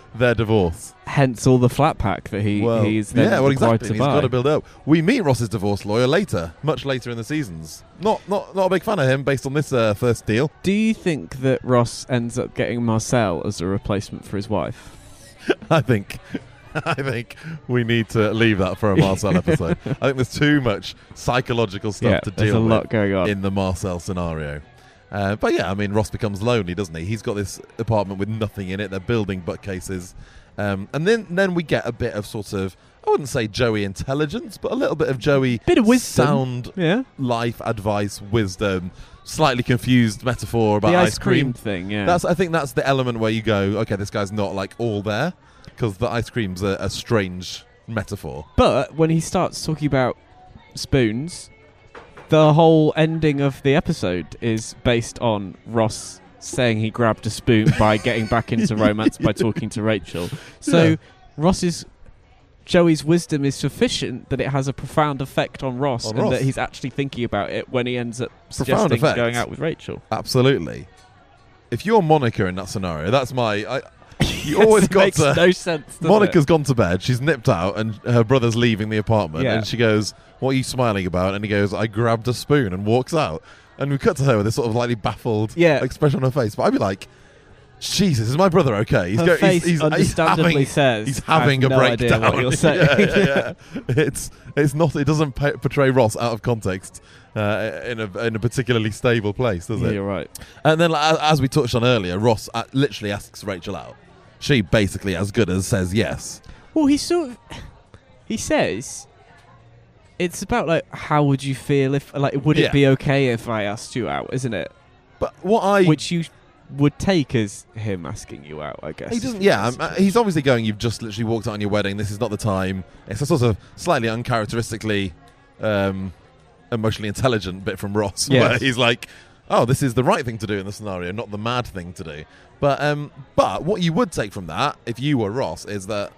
their divorce. Hence all the flat pack that he Well, he's then yeah, well, required exactly. to He's buy. got to build up. We meet Ross's divorce lawyer later, much later in the seasons. Not not not a big fan of him based on this uh, first deal. Do you think that Ross ends up getting Marcel as a replacement for his wife? I think I think we need to leave that for a Marcel episode. I think there's too much psychological stuff Yeah, to there's deal a with lot going on. in the Marcel scenario. Uh, but yeah, I mean, Ross becomes lonely, doesn't he? He's got this apartment with nothing in it. They're building bookcases. Um, and then, then we get a bit of sort of, I wouldn't say Joey intelligence, but a little bit of Joey bit of wisdom. sound Yeah. life advice, wisdom, slightly confused metaphor about The ice ice cream cream thing, yeah. That's I think that's the element where you go, okay, this guy's not like all there, because the ice cream's a, a strange metaphor. But when he starts talking about spoons, the whole ending of the episode is based on Ross saying he grabbed a spoon by getting back into romance by talking to Rachel. So Yeah. Ross's Joey's wisdom is sufficient that it has a profound effect on Ross, On and Ross. that he's actually thinking about it when he ends up Profound suggesting effect. going out with Rachel. Absolutely. If you're Monica in that scenario, that's my... I, you always It got makes to... no sense, does Monica's it? gone to bed, she's nipped out, and her brother's leaving the apartment, Yeah. and she goes, what are you smiling about? And he goes, I grabbed a spoon, and walks out. And we cut to her with this sort of slightly baffled Yeah. expression on her face. But I'd be like, Jesus, is my brother okay? He's Her go- face he's, he's, understandably he's having, says, he's having "I have a no idea breakdown. what you're saying." yeah, yeah, yeah. It's it's not. It doesn't pa- portray Ross out of context uh, in a in a particularly stable place, does Yeah, it? you're right. And then, like, as we touched on earlier, Ross uh, literally asks Rachel out. She basically, as good as says yes. Well, he sort of he says it's about like how would you feel if like would Yeah. it be okay if I asked you out, isn't it? But what I Which you would take as him asking you out, I guess. He doesn't. Yeah, um, uh, he's obviously going. You've just literally walked out on your wedding. This is not the time. It's a sort of slightly uncharacteristically um, emotionally intelligent bit from Ross, Yes. where he's like, "Oh, this is the right thing to do in the scenario, not the mad thing to do." But um, but what you would take from that, if you were Ross, is that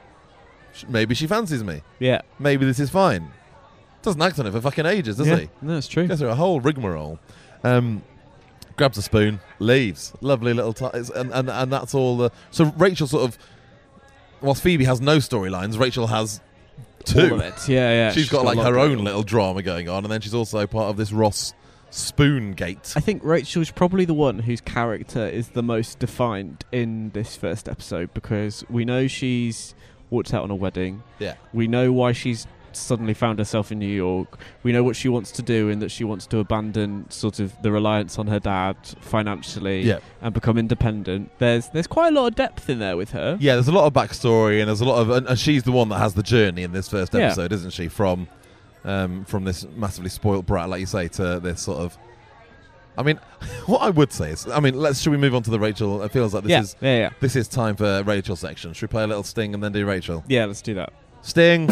sh- maybe she fancies me. Yeah. Maybe this is fine. Doesn't act on it for fucking ages, does Yeah, he? no, it's true. Goes through a whole rigmarole. Um, grabs a spoon, leaves. Lovely little t- it's- and, and and that's all. The, so Rachel sort of, whilst Phoebe has no storylines, Rachel has two. All of it. Yeah, yeah. she's got a like lot her going own on. little drama going on, and then she's also part of this Ross spoon gate. I think Rachel's probably the one whose character is the most defined in this first episode, because we know she's walked out on a wedding. Yeah. We know why she's suddenly found herself in New York. We know what she wants to do, in that she wants to abandon sort of the reliance on her dad financially Yeah. and become independent. There's there's quite a lot of depth in there with her. Yeah, there's a lot of backstory, and there's a lot of, and, and she's the one that has the journey in this first Yeah. episode, isn't she? From, um, from this massively spoilt brat, like you say, to this sort of. I mean, what I would say is, I mean, let's should we move on to the Rachel? It feels like this Yeah, is yeah, yeah. this is time for Rachel section. Should we play a little Sting and then do Rachel? Yeah, let's do that. Sting.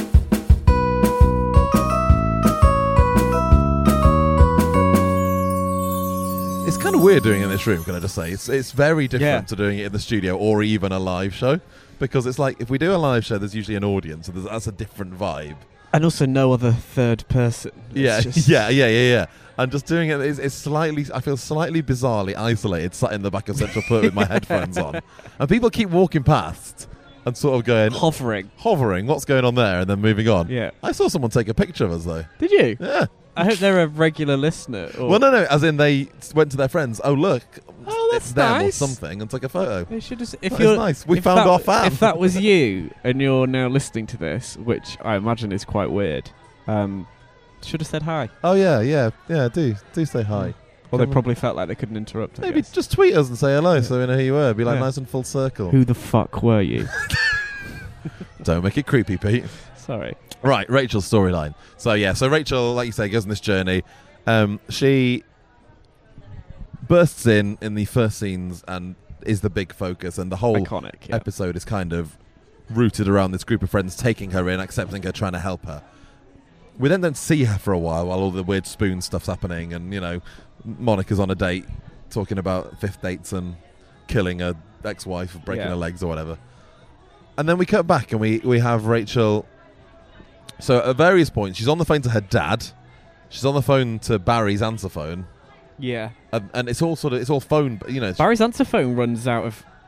It's kind of weird doing it in this room, can I just say? It's it's very different Yeah. to doing it in the studio or even a live show, because it's like if we do a live show, there's usually an audience, so there's, that's a different vibe. And also no other third person. It's Yeah, just- yeah, yeah, yeah, yeah. And just doing it is it's slightly, I feel slightly bizarrely isolated, sat in the back of Central Perk with my headphones on, and people keep walking past and sort of going hovering, hovering. What's going on there? And then moving on. Yeah. I saw someone take a picture of us though. Did you? Yeah. I hope they're a regular listener. Or Well, no, no. As in, they went to their friends. Oh, look, Oh, that's it's them nice. or something, and took a photo. They should just, if That is you're nice. We if found that, our fan. If that was you and you're now listening to this, which I imagine is quite weird, um, should have said hi. Oh yeah, yeah, yeah. Do do say hi. Well, they Come on. probably felt like they couldn't interrupt. I Maybe guess. just tweet us and say hello, so we know who you were. Be like Yeah. nice and full circle. Who the fuck were you? Don't make it creepy, Pete. Sorry. Right, Rachel's storyline. So yeah, so Rachel, like you say, goes on this journey. Um, she bursts in in the first scenes and is the big focus, and the whole Iconic, yeah. episode is kind of rooted around this group of friends taking her in, accepting her, trying to help her. We then don't see her for a while while all the weird spoon stuff's happening, and you know, Monica's on a date talking about fifth dates and killing her ex-wife, breaking Yeah. her legs or whatever. And then we cut back and we, we have Rachel. So at various points, she's on the phone to her dad. She's on the phone to Barry's answer phone. Yeah. And, and it's all sort of, it's all phone, you know. it's- Barry's answer phone runs out of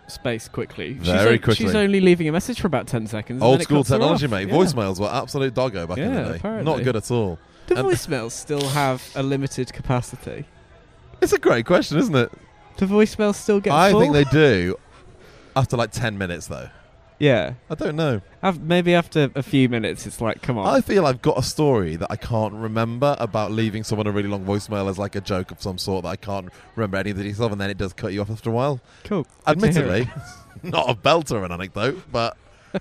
space quickly. Very she's o- quickly. She's only leaving a message for about ten seconds. and Old then it school cuts her technology, off. mate. Yeah. Voicemails were absolute doggo back in Yeah, the day. apparently. Not good at all. Do And- voicemails still have a limited capacity? It's a great question, isn't it? Do voicemails still get I full? think they do after like ten minutes, though. Yeah. I don't know. Af- maybe after a few minutes, it's like, come on. I feel I've got a story that I can't remember about leaving someone a really long voicemail as like a joke of some sort that I can't remember any of the details of, and then it does cut you off after a while. Cool. Good to hear Admittedly, not a belter of an anecdote, but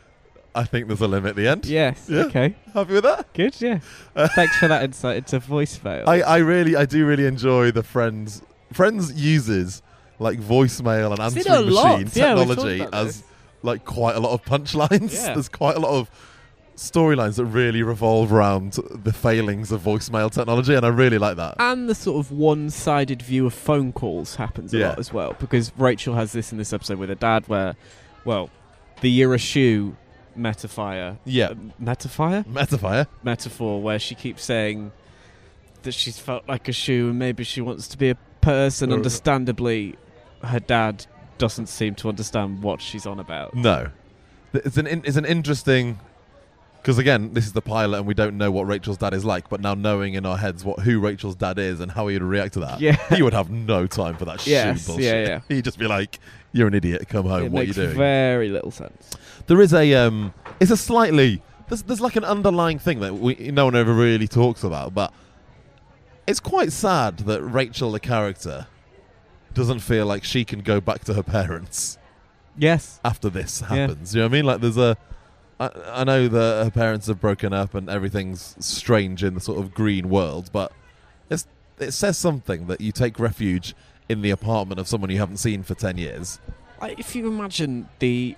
I think there's a limit at the end. Yes. Yeah. Okay. Happy with that? Good. Yeah. Thanks for that insight into voicemail. I, I really, I do really enjoy the Friends. Friends uses like voicemail and Seen answering it a lot. machine Yeah, we've talked technology about as this. like quite a lot of punchlines. Yeah. There's quite a lot of storylines that really revolve around the failings of voicemail technology, and I really like that. And the sort of one-sided view of phone calls happens a Yeah. lot as well, because Rachel has this in this episode with her dad where, well, the you're a shoe metaphor. Yeah. Uh, metaphor? Metaphor. Metaphor, where she keeps saying that she's felt like a shoe and maybe she wants to be a person. Uh, Understandably, her dad doesn't seem to understand what she's on about. No, Th- it's an in, it's an interesting, because again, this is the pilot and we don't know what Rachel's dad is like. But now knowing in our heads what who Rachel's dad is and how he would react to that, Yeah. he would have no time for that Yes, shoe bullshit. yeah, yeah. He'd just be like, "You're an idiot. Come home. It what are you makes doing?" very little sense. There is a um, it's a slightly there's there's like an underlying thing that we no one ever really talks about, but it's quite sad that Rachel, the character, doesn't feel like she can go back to her parents. Yes. After this Yeah. happens, you know what I mean? Like, there's a. I, I know that her parents have broken up and everything's strange in the sort of green world, but it's, it says something that you take refuge in the apartment of someone you haven't seen for ten years. Like, if you imagine the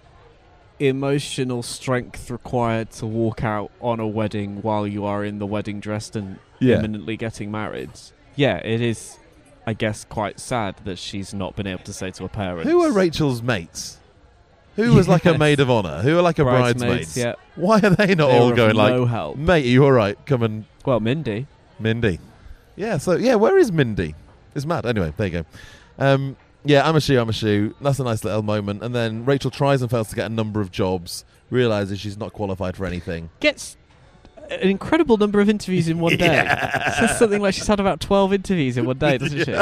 emotional strength required to walk out on a wedding while you are in the wedding dress and Yeah. imminently getting married, yeah, it is, I guess, quite sad that she's not been able to say to her parents. Who are Rachel's mates? Who was like a Yes. maid of honour? Who are like a Bridesmaids, bridesmaids? yeah. Why are they not They all were of going like, no help. mate, are you all right? Come and... Well, Mindy. Mindy. Yeah, so, yeah, where is Mindy? It's mad. Anyway, there you go. Um, yeah, I'm a shoe, I'm a shoe. That's a nice little moment. And then Rachel tries and fails to get a number of jobs, realises she's not qualified for anything. Gets an incredible number of interviews in one day. Yeah. Says something like she's had about twelve interviews in one day, doesn't she?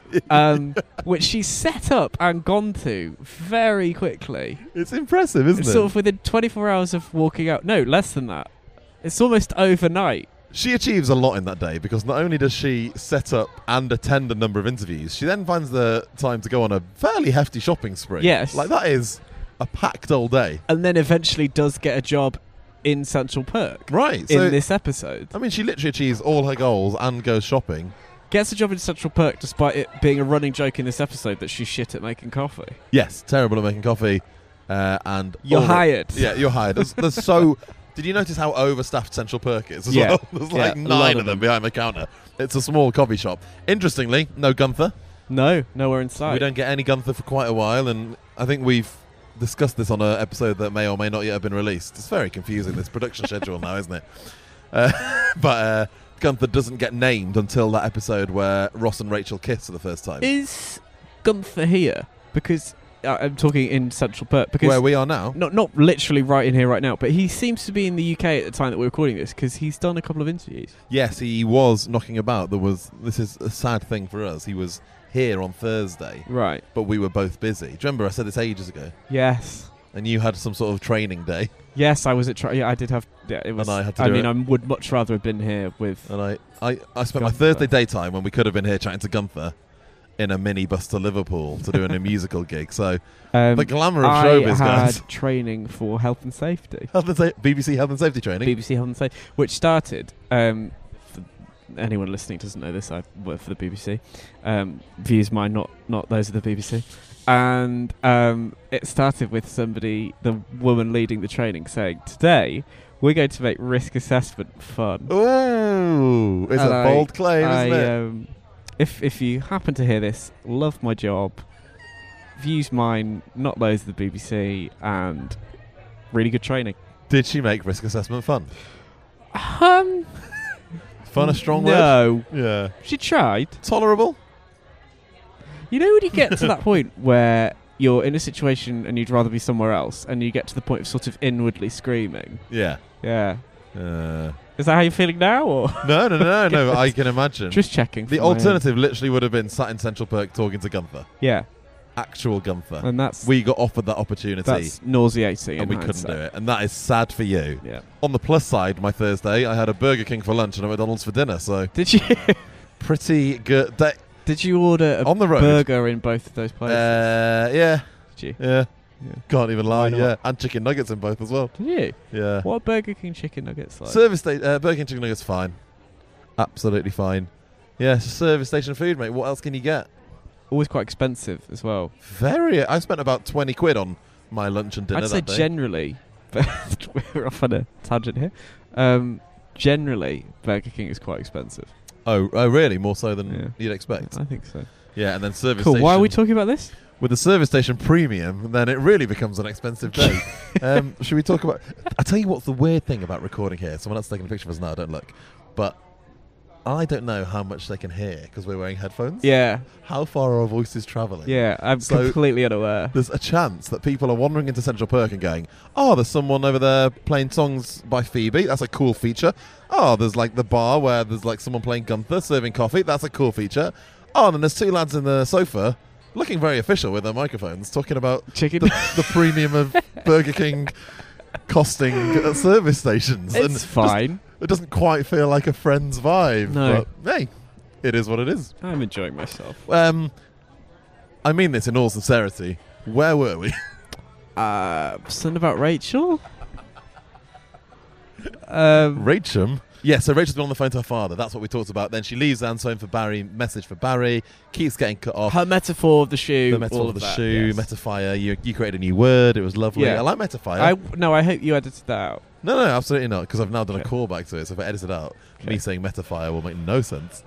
Um, which she's set up and gone to very quickly. It's impressive, isn't It's it? sort of within twenty-four hours of walking out. No, less than that. It's almost overnight. She achieves a lot in that day because not only does she set up and attend a number of interviews, she then finds the time to go on a fairly hefty shopping spree. Yes. Like, that is a packed old day. And then eventually does get a job in Central Perk. Right. In so- this episode. I mean, she literally achieves all her goals and goes shopping. Gets a job in Central Perk despite it being a running joke in this episode that she's shit at making coffee. Yes, terrible at making coffee. Uh, and You're all the- hired. Yeah, you're hired. There's, there's so... Did you notice how overstaffed Central Perk is as Yeah. well? There's Yeah, like a lot nine of of them them. behind the counter. It's a small coffee shop. Interestingly, no Gunther. No, nowhere in sight. We don't get any Gunther for quite a while, and I think we've discussed this on an episode that may or may not yet have been released. It's very confusing, this production schedule now, isn't it? Uh, but uh, Gunther doesn't get named until that episode where Ross and Rachel kiss for the first time. Is Gunther here? Because uh, I'm talking in Central Perk. Because Where we are now? Not not literally right in here right now, but he seems to be in the U K at the time that we're recording this because he's done a couple of interviews. Yes, he was knocking about. There was. This is a sad thing for us. He was here on Thursday. Right. But we were both busy. Do you remember I said this ages ago? Yes. And you had some sort of training day. Yes, I was at. Tra- yeah, I did have. Yeah, it was. And I had to I do mean, it. I would much rather have been here with. And I, I, I spent my Gunther. Thursday daytime when we could have been here chatting to Gunther in a minibus to Liverpool to doing a musical gig. So Um, the glamour of I showbiz, had guys. training for health and safety. Health and sa- B B C Health and Safety training. B B C Health and Safety, which started. Um, for anyone listening doesn't know this. I work for the B B C. Um, views mine, not not those of the B B C. And um, it started with somebody, the woman leading the training, saying, "Today we're going to make risk assessment fun." Ooh, it's And a I- bold claim, I, isn't it? Um, if if you happen to hear this, love my job. Views mine, not those of the B B C, and really good training. Did she make risk assessment fun? Um, Fun a strong no. word? Yeah. She tried. Tolerable? You know when you get to that point where you're in a situation and you'd rather be somewhere else, and you get to the point of sort of inwardly screaming. Yeah. Yeah. Uh, Is that how you're feeling now? Or no, no, no, no, no. I can imagine. Just checking. The alternative literally would have been sat in Central Perk talking to Gunther. Yeah. Actual Gunther. And that's we got offered that opportunity. That's nauseating. And we hindsight. couldn't do it. And that is sad for you. Yeah. On the plus side, my Thursday, I had a Burger King for lunch and a McDonald's for dinner. So did you? Pretty good. Day. Did you order a on the road. burger in both of those places? Uh, yeah. Did you? Yeah. Yeah. Can't even lie. Yeah. And chicken nuggets in both as well. Did you? Yeah. What are Burger King chicken nuggets like? Service station. Uh, Burger King chicken nuggets fine. Absolutely fine. Yeah. It's service station food, mate. What else can you get? Always quite expensive as well. Very. I spent about twenty quid on my lunch and dinner. I'd say that day. generally, but we're off on a tangent here. Um, generally, Burger King is quite expensive. Oh, oh, really? More so than Yeah. you'd expect. I think so. Yeah, and then service Cool. station. Why are we talking about this? With the service station premium, then it really becomes an expensive day. um, should we talk about... I'll tell you what's the weird thing about recording here. Someone else taking a picture of us now, don't look. But I don't know how much they can hear because we're wearing headphones. Yeah. How far are our voices travelling? Yeah, I'm So completely unaware. There's a chance that people are wandering into Central Perk and going, oh, there's someone over there playing songs by Phoebe. That's a cool feature. Oh, there's like the bar where there's like someone playing Gunther serving coffee. That's a cool feature. Oh, and then there's two lads in the sofa looking very official with their microphones talking about Chicken. The, the premium of Burger King costing at service stations. It's and fine. Just, it doesn't quite feel like a Friends vibe. No. But hey, it is what it is. I'm enjoying myself. Um, I mean this in all sincerity. Where were we? Uh, something about Rachel? um, Rachel? Yeah, so Rachel's been on the phone to her father. That's what we talked about. Then she leaves Anne's home for Barry, message for Barry, keeps getting cut off. her metaphor of the shoe. The metaphor all of the that, shoe, yes. metaphire. You, you created a new word. It was lovely. Yeah. I like metaphire. I, no, I hope you edited that out. No, no, absolutely not, because I've now done Okay. a callback to it. So if I edit it out, Okay. me saying metaphire will make no sense.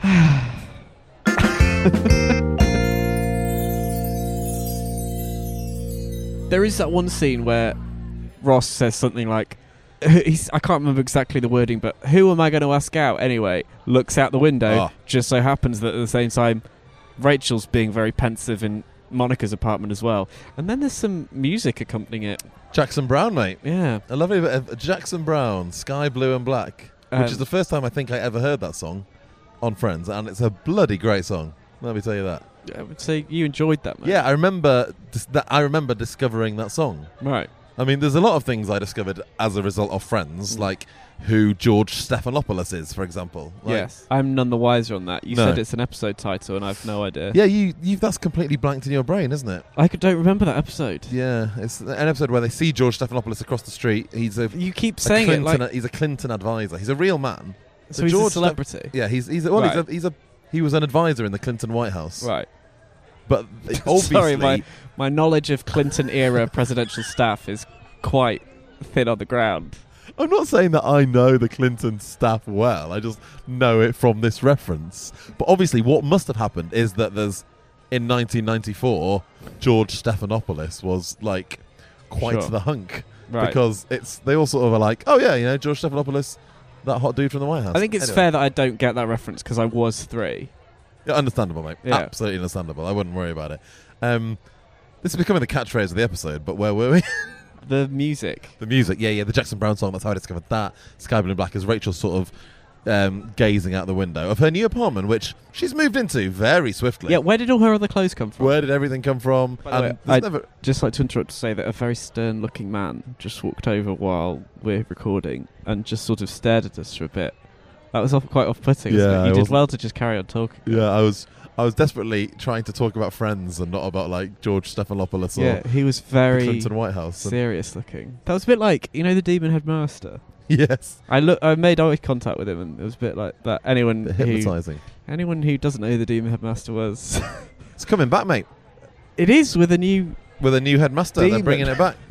There is that one scene where Ross says something like, he's, I can't remember exactly the wording, but who am I going to ask out anyway? Looks out the window. Ah. Just so happens that at the same time, Rachel's being very pensive in Monica's apartment as well. And then there's some music accompanying it. Jackson Brown, mate. Yeah. A lovely bit of Jackson Brown, Sky Blue and Black, Um, which is the first time I think I ever heard that song on Friends, and it's a bloody great song. Let me tell you that. I would say you enjoyed that, man. Yeah, I remember dis- that. I remember discovering that song. Right. I mean, there's a lot of things I discovered as a result of Friends, Mm. like who George Stephanopoulos is, for example. Like, Yes. I'm none the wiser on that. You No. said it's an episode title, and I've no idea. Yeah, you, you. That's completely blanked in your brain, isn't it? I could, don't remember that episode. Yeah, it's an episode where they see George Stephanopoulos across the street. He's a You keep a saying it Clinton, like... he's a Clinton advisor. He's a real man. So he's George a celebrity? Steph- yeah, he's he's a, well, Right. he's a, he's a he was an advisor in the Clinton White House. Right. But obviously, Sorry, my, my knowledge of Clinton-era presidential staff is quite thin on the ground. I'm not saying that I know the Clinton staff well. I just know it from this reference. But obviously, what must have happened is that there's, in nineteen ninety-four, George Stephanopoulos was like quite Sure. the hunk. Right. Because it's they all sort of are like, oh yeah, you know, George Stephanopoulos, that hot dude from the White House. I think it's Anyway. fair that I don't get that reference because I was three. Yeah, understandable, mate. Yeah. Absolutely understandable. I wouldn't worry about it. Um, this is becoming the catchphrase of the episode, but where were we? The music. The music, yeah, yeah, the Jackson Brown song, that's how I discovered that. Sky Blue and Black is Rachel sort of um, gazing out the window of her new apartment, which she's moved into very swiftly. Yeah, where did all her other clothes come from? Where did everything come from? By the And way, there's I'd never- just like to interrupt to say that a very stern-looking man just walked over while we're recording and just sort of stared at us for a bit. That was off, quite off-putting. Yeah, wasn't it? I You did wasn't- well to just carry on talking. yeah, I was I was desperately trying to talk about Friends and not about like George Stephanopoulos or Yeah, he was the very Clinton White House. And- serious-looking. That was a bit like, you know, the Demon Headmaster. yes, I look. I made eye contact with him, and it was a bit like that. Anyone the who hypnotising. anyone who doesn't know who the Demon Headmaster was, It's coming back, mate, it is with a new. with a new headmaster. They're Demon. bringing it back.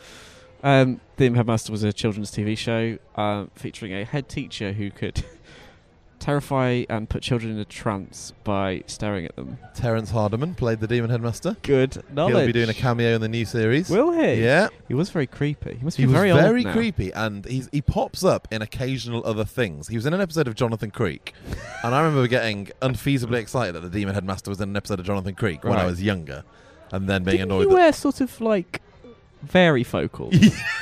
Um, Demon Headmaster was a children's T V show um, featuring a head teacher who could terrify and put children in a trance by staring at them. Terence Hardiman played the Demon Headmaster. Good knowledge. He'll be doing a cameo in the new series. Will he? Yeah. He was very creepy. He must He be was very, very, old now. creepy, and he's, he pops up in occasional other things. He was in an episode of Jonathan Creek, and I remember getting unfeasibly excited that the Demon Headmaster was in an episode of Jonathan Creek when I Right. was younger. and then being Didn't annoyed he that wear sort of like varifocals?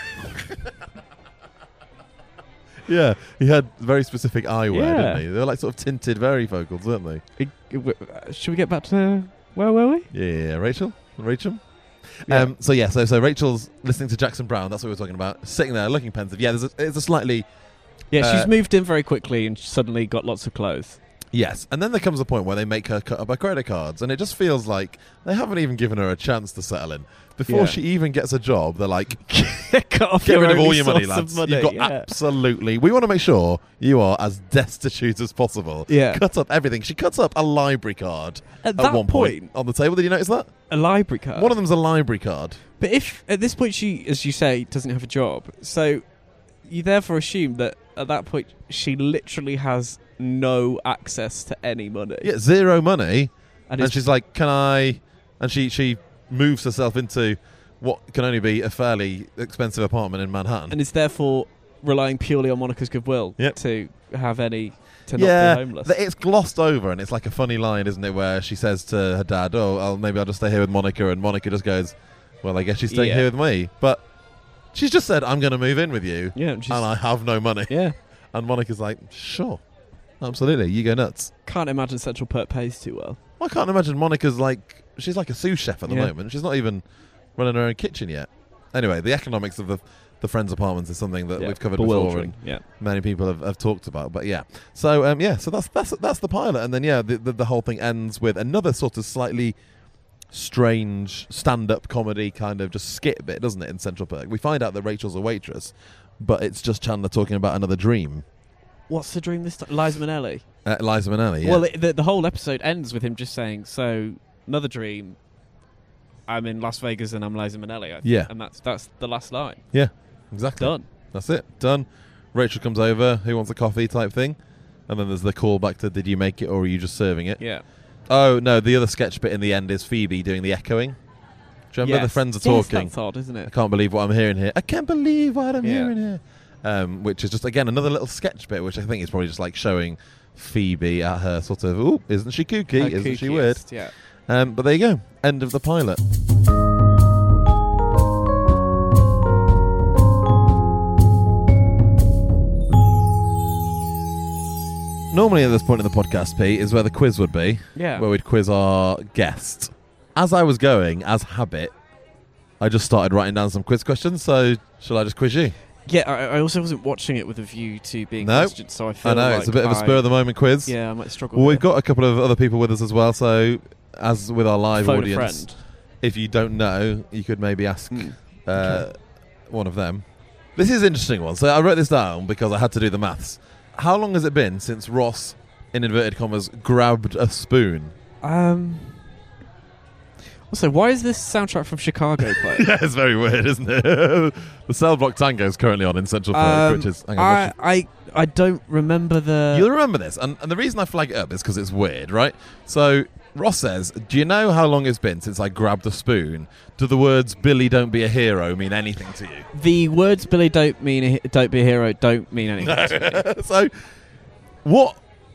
yeah, he had very specific eyewear, Yeah. didn't he? They were like sort of tinted varifocals, weren't they? It- it- w- uh, Should we get back to where were we? Yeah, yeah, yeah. Rachel, Rachel. Yeah. Um, so yeah, so so Rachel's listening to Jackson Brown. That's what we were talking about. Sitting there, looking pensive. Yeah, there's a, it's a slightly Yeah, Uh, she's moved in very quickly and suddenly got lots of clothes. yes. And then there comes a point where they make her cut up her credit cards, and it just feels like they haven't even given her a chance to settle in. Before Yeah. she even gets a job, they're like, Cut off get your rid of all only your money, source of lads. money, You've got yeah. absolutely. We want to make sure you are as destitute as possible. Yeah. Cut up everything. She cuts up a library card At that one point, point- on the table. Did you notice that? A library card. One of them's a library card. But if at this point she, as you say, doesn't have a job, so you therefore assume that at that point she literally has no access to any money. Yeah, zero money. And And, it's- she's like, can I... And she, she moves herself into what can only be a fairly expensive apartment in Manhattan. and is therefore relying purely on Monica's goodwill Yep. to have any to yeah, not be homeless. th- it's glossed over, and it's like a funny line, isn't it, where she says to her dad, oh, I'll, maybe I'll just stay here with Monica, and Monica just goes, well, I guess she's staying Yeah. here with me. But she's just said, I'm going to move in with you, yeah, and and she's, I have no money. yeah. And Monica's like, sure, absolutely, you go nuts. Can't imagine Central Perk pays too well. I can't imagine Monica's like, she's like a sous chef at the Yeah. moment. She's not even running her own kitchen yet. Anyway, the economics of the the friends' apartments is something that Yeah, we've covered before, bewildering, and yeah. many people have, have talked about. But yeah, so um, yeah, so that's that's that's the pilot, and then yeah, the, the the whole thing ends with another sort of slightly strange stand-up comedy kind of just skit bit, doesn't it? In Central Perk, we find out that Rachel's a waitress, but it's just Chandler talking about another dream. What's the dream this time? Liza Minnelli. Uh, Liza Minnelli. Yeah. Well, it, the, the whole episode ends with him just saying, "So another dream. I'm in Las Vegas and I'm Liza Minnelli." I think. Yeah. and that's that's the last line. yeah, exactly. Done. That's it. Done. Rachel comes over. Who wants a coffee? Type thing. And then there's the call back to, did you make it or are you just serving it? Yeah. Oh, no, the other sketch bit in the end is Phoebe doing the echoing. Do you remember Yes. the friends are Yes, talking? that's odd, isn't I it? can't believe what I'm hearing here. I can't believe what I'm Yeah. hearing here. Um, which is just, again, another little sketch bit, which I think is probably just like showing Phoebe at her sort of, ooh, isn't she kooky? Her Isn't she weird? kookiest, Yeah. Um, but there you go. End of the pilot. Normally at this point in the podcast, Pete, is where the quiz would be. Yeah. Where we'd quiz our guest. As I was going, as habit, I just started writing down some quiz questions, so shall I just quiz you? Yeah, I, I also wasn't watching it with a view to being No. questioned, so I feel I know, like it's a bit of a I- spur of the moment quiz. Yeah, I might struggle Well, with we've it. got a couple of other people with us as well, so as with our live Phone a audience, friend. if you don't know, you could maybe ask Mm. uh, Okay. one of them. This is an interesting one. So I wrote this down because I had to do the maths. How long has it been since Ross, in inverted commas, grabbed a spoon? Um. Also, why is this soundtrack from Chicago playing? Yeah, it's very weird, isn't it? The Cell Block Tango is currently on in Central Perk, Um, which is... Hang on, I, what's I I don't remember the. You'll remember this, and, and the reason I flag it up is because it's weird, right? So Ross says, do you know how long it's been since I grabbed a spoon? Do the words "Billy, don't be a hero" mean anything to you? The words "Billy don't mean a, he- don't be a hero" don't mean anything. to me. So, what...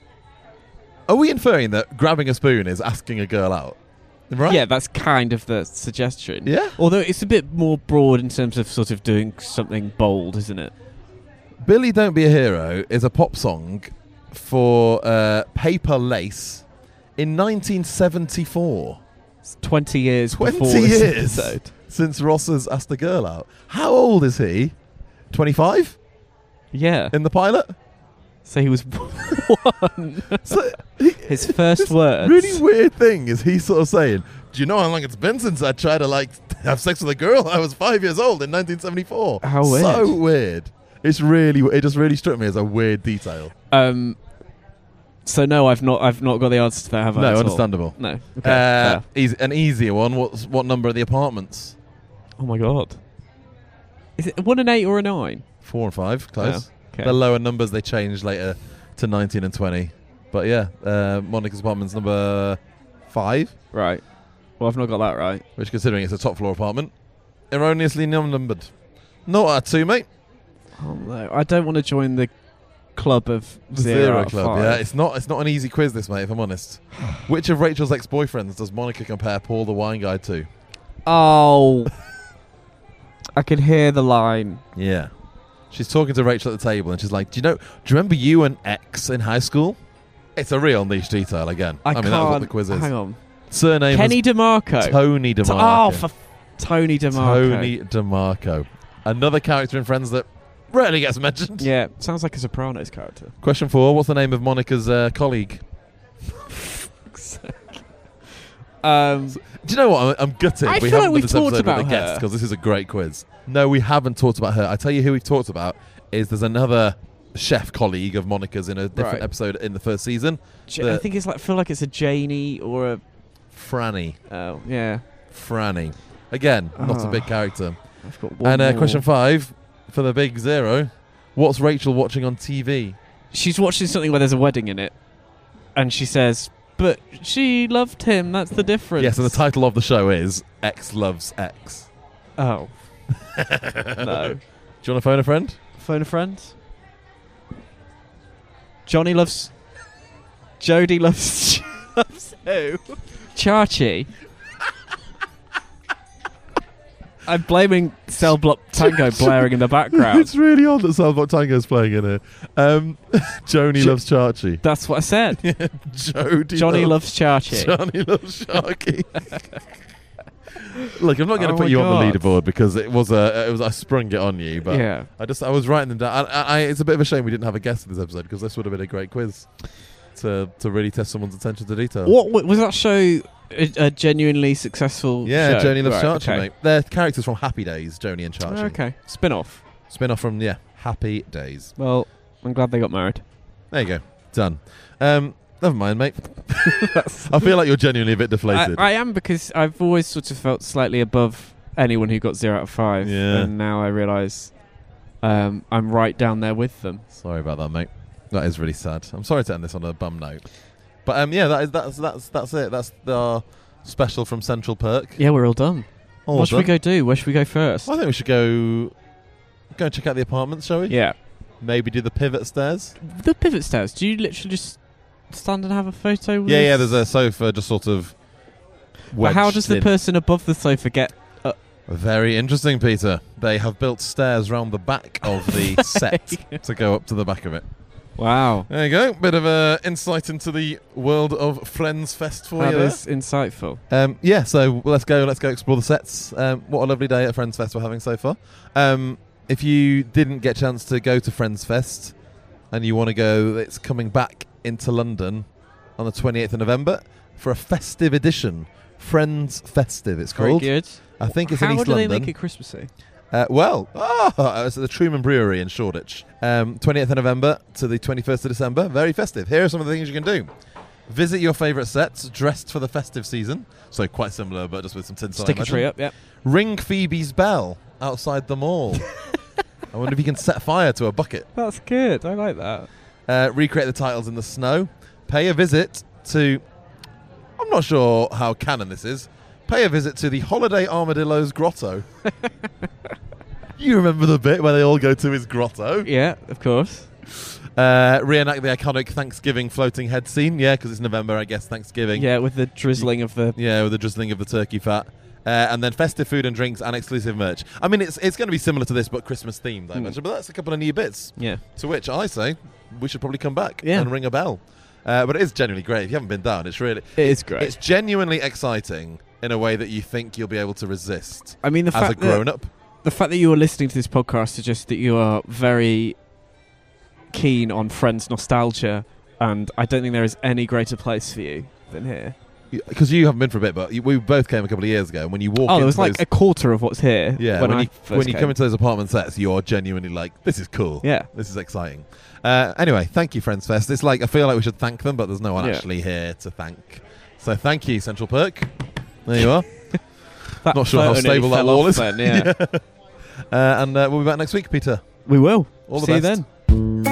Are we inferring that grabbing a spoon is asking a girl out? Right? Yeah, that's kind of the suggestion. Yeah? Although it's a bit more broad in terms of sort of doing something bold, isn't it? Billy, Don't Be a Hero is a pop song for uh, Paper Lace in nineteen seventy-four. It's twenty years twenty before this years episode. since Ross has asked a girl out. How old is he? twenty-five Yeah. in the pilot? So he was one. So he, His first this words. really weird thing is he sort of saying, do you know how long it's been since I tried to like have sex with a girl? I was five years old in nineteen seventy-four. How So weird. weird. It's really, it just really struck me as a weird detail. Um. So no, I've not. I've not got the answer to that. Have I? No, at all? understandable. No. Okay. Uh, fair. easy, an easier one. What's what number are the apartments? Oh my god. Is it one and eight or a nine? Four and five, close. Oh, okay. The lower numbers they change later to nineteen and twenty. But yeah, uh, Monica's apartment's number five, Right. Well, I've not got that right. which considering it's a top floor apartment, erroneously numbered. Not at two, mate. Oh no, I don't want to join the club of The zero, Zero out of Club. five. Yeah, it's not. It's not an easy quiz, this, mate. If I'm honest. Which of Rachel's ex-boyfriends does Monica compare Paul the wine guy to? Oh. I could hear the line. Yeah. She's talking to Rachel at the table and she's like, do you know, do you remember you and X in high school? It's a real niche detail again. I, I can't. mean, that's what the quiz is. Hang on. Surname Kenny DeMarco. Tony DeMarco. Oh, for f- Tony DeMarco. Tony DeMarco. Another character in Friends that rarely gets mentioned. Yeah, sounds like a Sopranos character. Question four, what's the name of Monica's uh, colleague? um, Do you know what? I'm, I'm gutted. I we feel haven't like done we've this talked episode about with a guest her. because this is a great quiz. No, we haven't talked about her. I tell you who we've talked about is there's another chef colleague of Monica's in a different Right. episode in the first season. J- I think it's like feel like it's a Janie or a Franny. Oh yeah, Franny. Again, not a Oh. big character. I've got one And uh, more. question five for the big zero: what's Rachel watching on T V? She's watching something where there's a wedding in it, and she says, "But she loved him. That's the difference." Yes, and the title of the show is X Loves X. Oh. No. Do you want to phone a friend? Phone a friend. Johnny loves. Jodie loves. loves who? Chachi. I'm blaming Cell Block Tango blaring in the background. It's really odd that Cell Block Tango's playing in here. Um, Joni Jo- loves Chachi. That's what I said. Jodie Johnny loves, loves Chachi. Johnny loves Sharky. Look, I'm not going to Oh put my you God. on the leaderboard because it was a, it was I sprung it on you, but Yeah. I just I was writing them down. I, I, I, it's a bit of a shame we didn't have a guest in this episode because this would have been a great quiz to to really test someone's attention to detail. What wa- was that show? A, a genuinely successful Yeah, show? Joni loves Right, Chachi, okay. mate. They're characters from Happy Days, Joni and Chachi. Okay, spin off. Spin off from yeah, Happy Days. Well, I'm glad they got married. There you go, done. Um, never mind, mate. I feel like you're genuinely a bit deflated. I, I am because I've always sort of felt slightly above anyone who got zero out of five, Yeah. and now I realise um, I'm right down there with them. Sorry about that, mate. That is really sad. I'm sorry to end this on a bum note, but um, yeah, that is that's that's that's it. That's the special from Central Perk. Yeah, we're all done. All what should we done. go do? Where should we go first? I think we should go go and check out the apartments, shall we? Yeah. Maybe do the pivot stairs. The pivot stairs. Do you literally just stand and have a photo with Yeah, yeah. There's a sofa just sort of. But how does the wedged in. person above the sofa get up? Very interesting, Peter. They have built stairs round the back of the set to go up to the back of it. Wow. There you go. Bit of uh, insight into the world of Friends Fest for That you there. is insightful. Um, yeah, so let's go. Let's go explore the sets. Um, what a lovely day at Friends Fest we're having so far. Um, if you didn't get a chance to go to Friends Fest and you want to go, it's coming back into London on the twenty-eighth of November for a festive edition. Friends Festive, it's Very called. good. I think it's How in East do London. they make it Christmassy? Uh, well, oh, it's at the Truman Brewery in Shoreditch. Um, twentieth of November to the twenty-first of December. Very festive. Here are some of the things you can do. Visit your favourite sets dressed for the festive season. So quite similar, but just with some tinsel. Stick I a tree imagine. up, yep. Ring Phoebe's bell outside the mall. I wonder if you can set fire to a bucket. That's good. I like that. Uh, recreate the titles in the snow. Pay a visit to... I'm not sure how canon this is. Pay a visit to the Holiday Armadillo's Grotto. You remember the bit where they all go to his grotto? Yeah, of course. Uh, reenact the iconic Thanksgiving floating head scene. Yeah, because it's November, I guess, Thanksgiving. Yeah, with the drizzling of the... Yeah, with the drizzling of the turkey fat. Uh, and then festive food and drinks and exclusive merch. I mean, it's it's going to be similar to this, but Christmas themed, I Mm. imagine. But that's a couple of new bits. Yeah. To which I say, we should probably come back Yeah. and ring a bell. Uh, but it is genuinely great. If you haven't been down, it's really... It is great. It's genuinely exciting in a way that you think you'll be able to resist I mean, the as a fact that- grown-up. The fact that you are listening to this podcast suggests that you are very keen on Friends nostalgia, and I don't think there is any greater place for you than here. Because you haven't been for a bit, but you, we both came a couple of years ago, and when you walk Oh, into there was like those, a quarter of what's here. yeah, when, when, I you, first when you came. come into those apartment sets, you're genuinely like, this is cool. Yeah. This is exciting. Uh, anyway, thank you, Friends Fest. It's like, I feel like we should thank them, but there's no one Yeah. actually here to thank. So thank you, Central Perk. There you are. That Not sure how photo nearly stable that fell wall off is. then, yeah. uh, and uh, we'll be back next week, Peter. We will. All the See best. you then.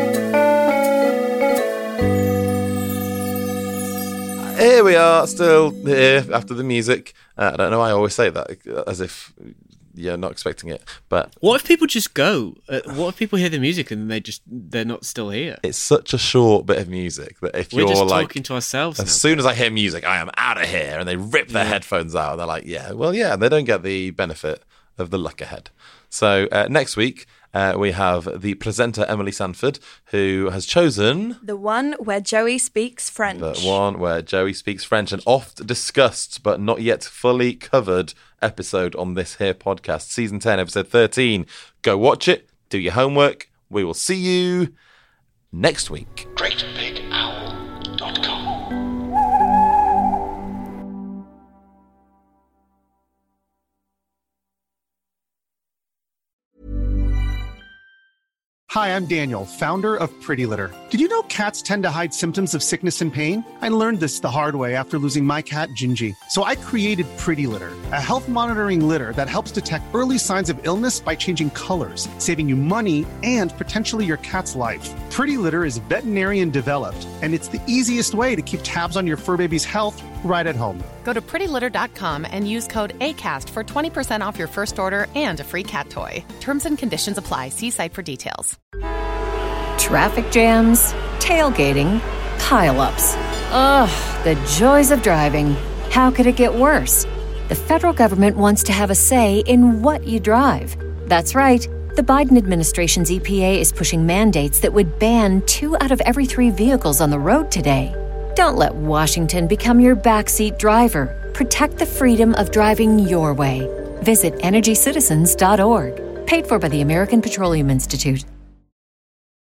Here we are, still here after the music. Uh, I don't know why I always say that, as if you're not expecting it. But what if people just go? Uh, what if people hear the music and they just they're not still here? It's such a short bit of music that if We're you're just like talking to ourselves, as now. soon as I hear music, I am out of here, and they rip their Yeah. headphones out. And they're like, yeah, well, yeah, they don't get the benefit of the look ahead. So uh, next week. Uh, we have the presenter Emily Sanford, who has chosen The one where Joey speaks French. the one where Joey speaks French, an oft discussed but not yet fully covered episode on this here podcast. Season ten, episode thirteen. Go watch it, do your homework. We will see you next week. great big owl dot com Hi, I'm Daniel, founder of Pretty Litter. Did you know cats tend to hide symptoms of sickness and pain? I learned this the hard way after losing my cat, Gingy. So I created Pretty Litter, a health monitoring litter that helps detect early signs of illness by changing colors, saving you money and potentially your cat's life. Pretty Litter is veterinarian developed, and it's the easiest way to keep tabs on your fur baby's health right at home. Go to pretty litter dot com and use code ACAST for twenty percent off your first order and a free cat toy. Terms and conditions apply. See site for details. Traffic jams, tailgating, pile-ups. Ugh, the joys of driving. How could it get worse? The federal government wants to have a say in what you drive. That's right. The Biden administration's E P A is pushing mandates that would ban two out of every three vehicles on the road today. Don't let Washington become your backseat driver. Protect the freedom of driving your way. Visit energy citizens dot org. Paid for by the American Petroleum Institute.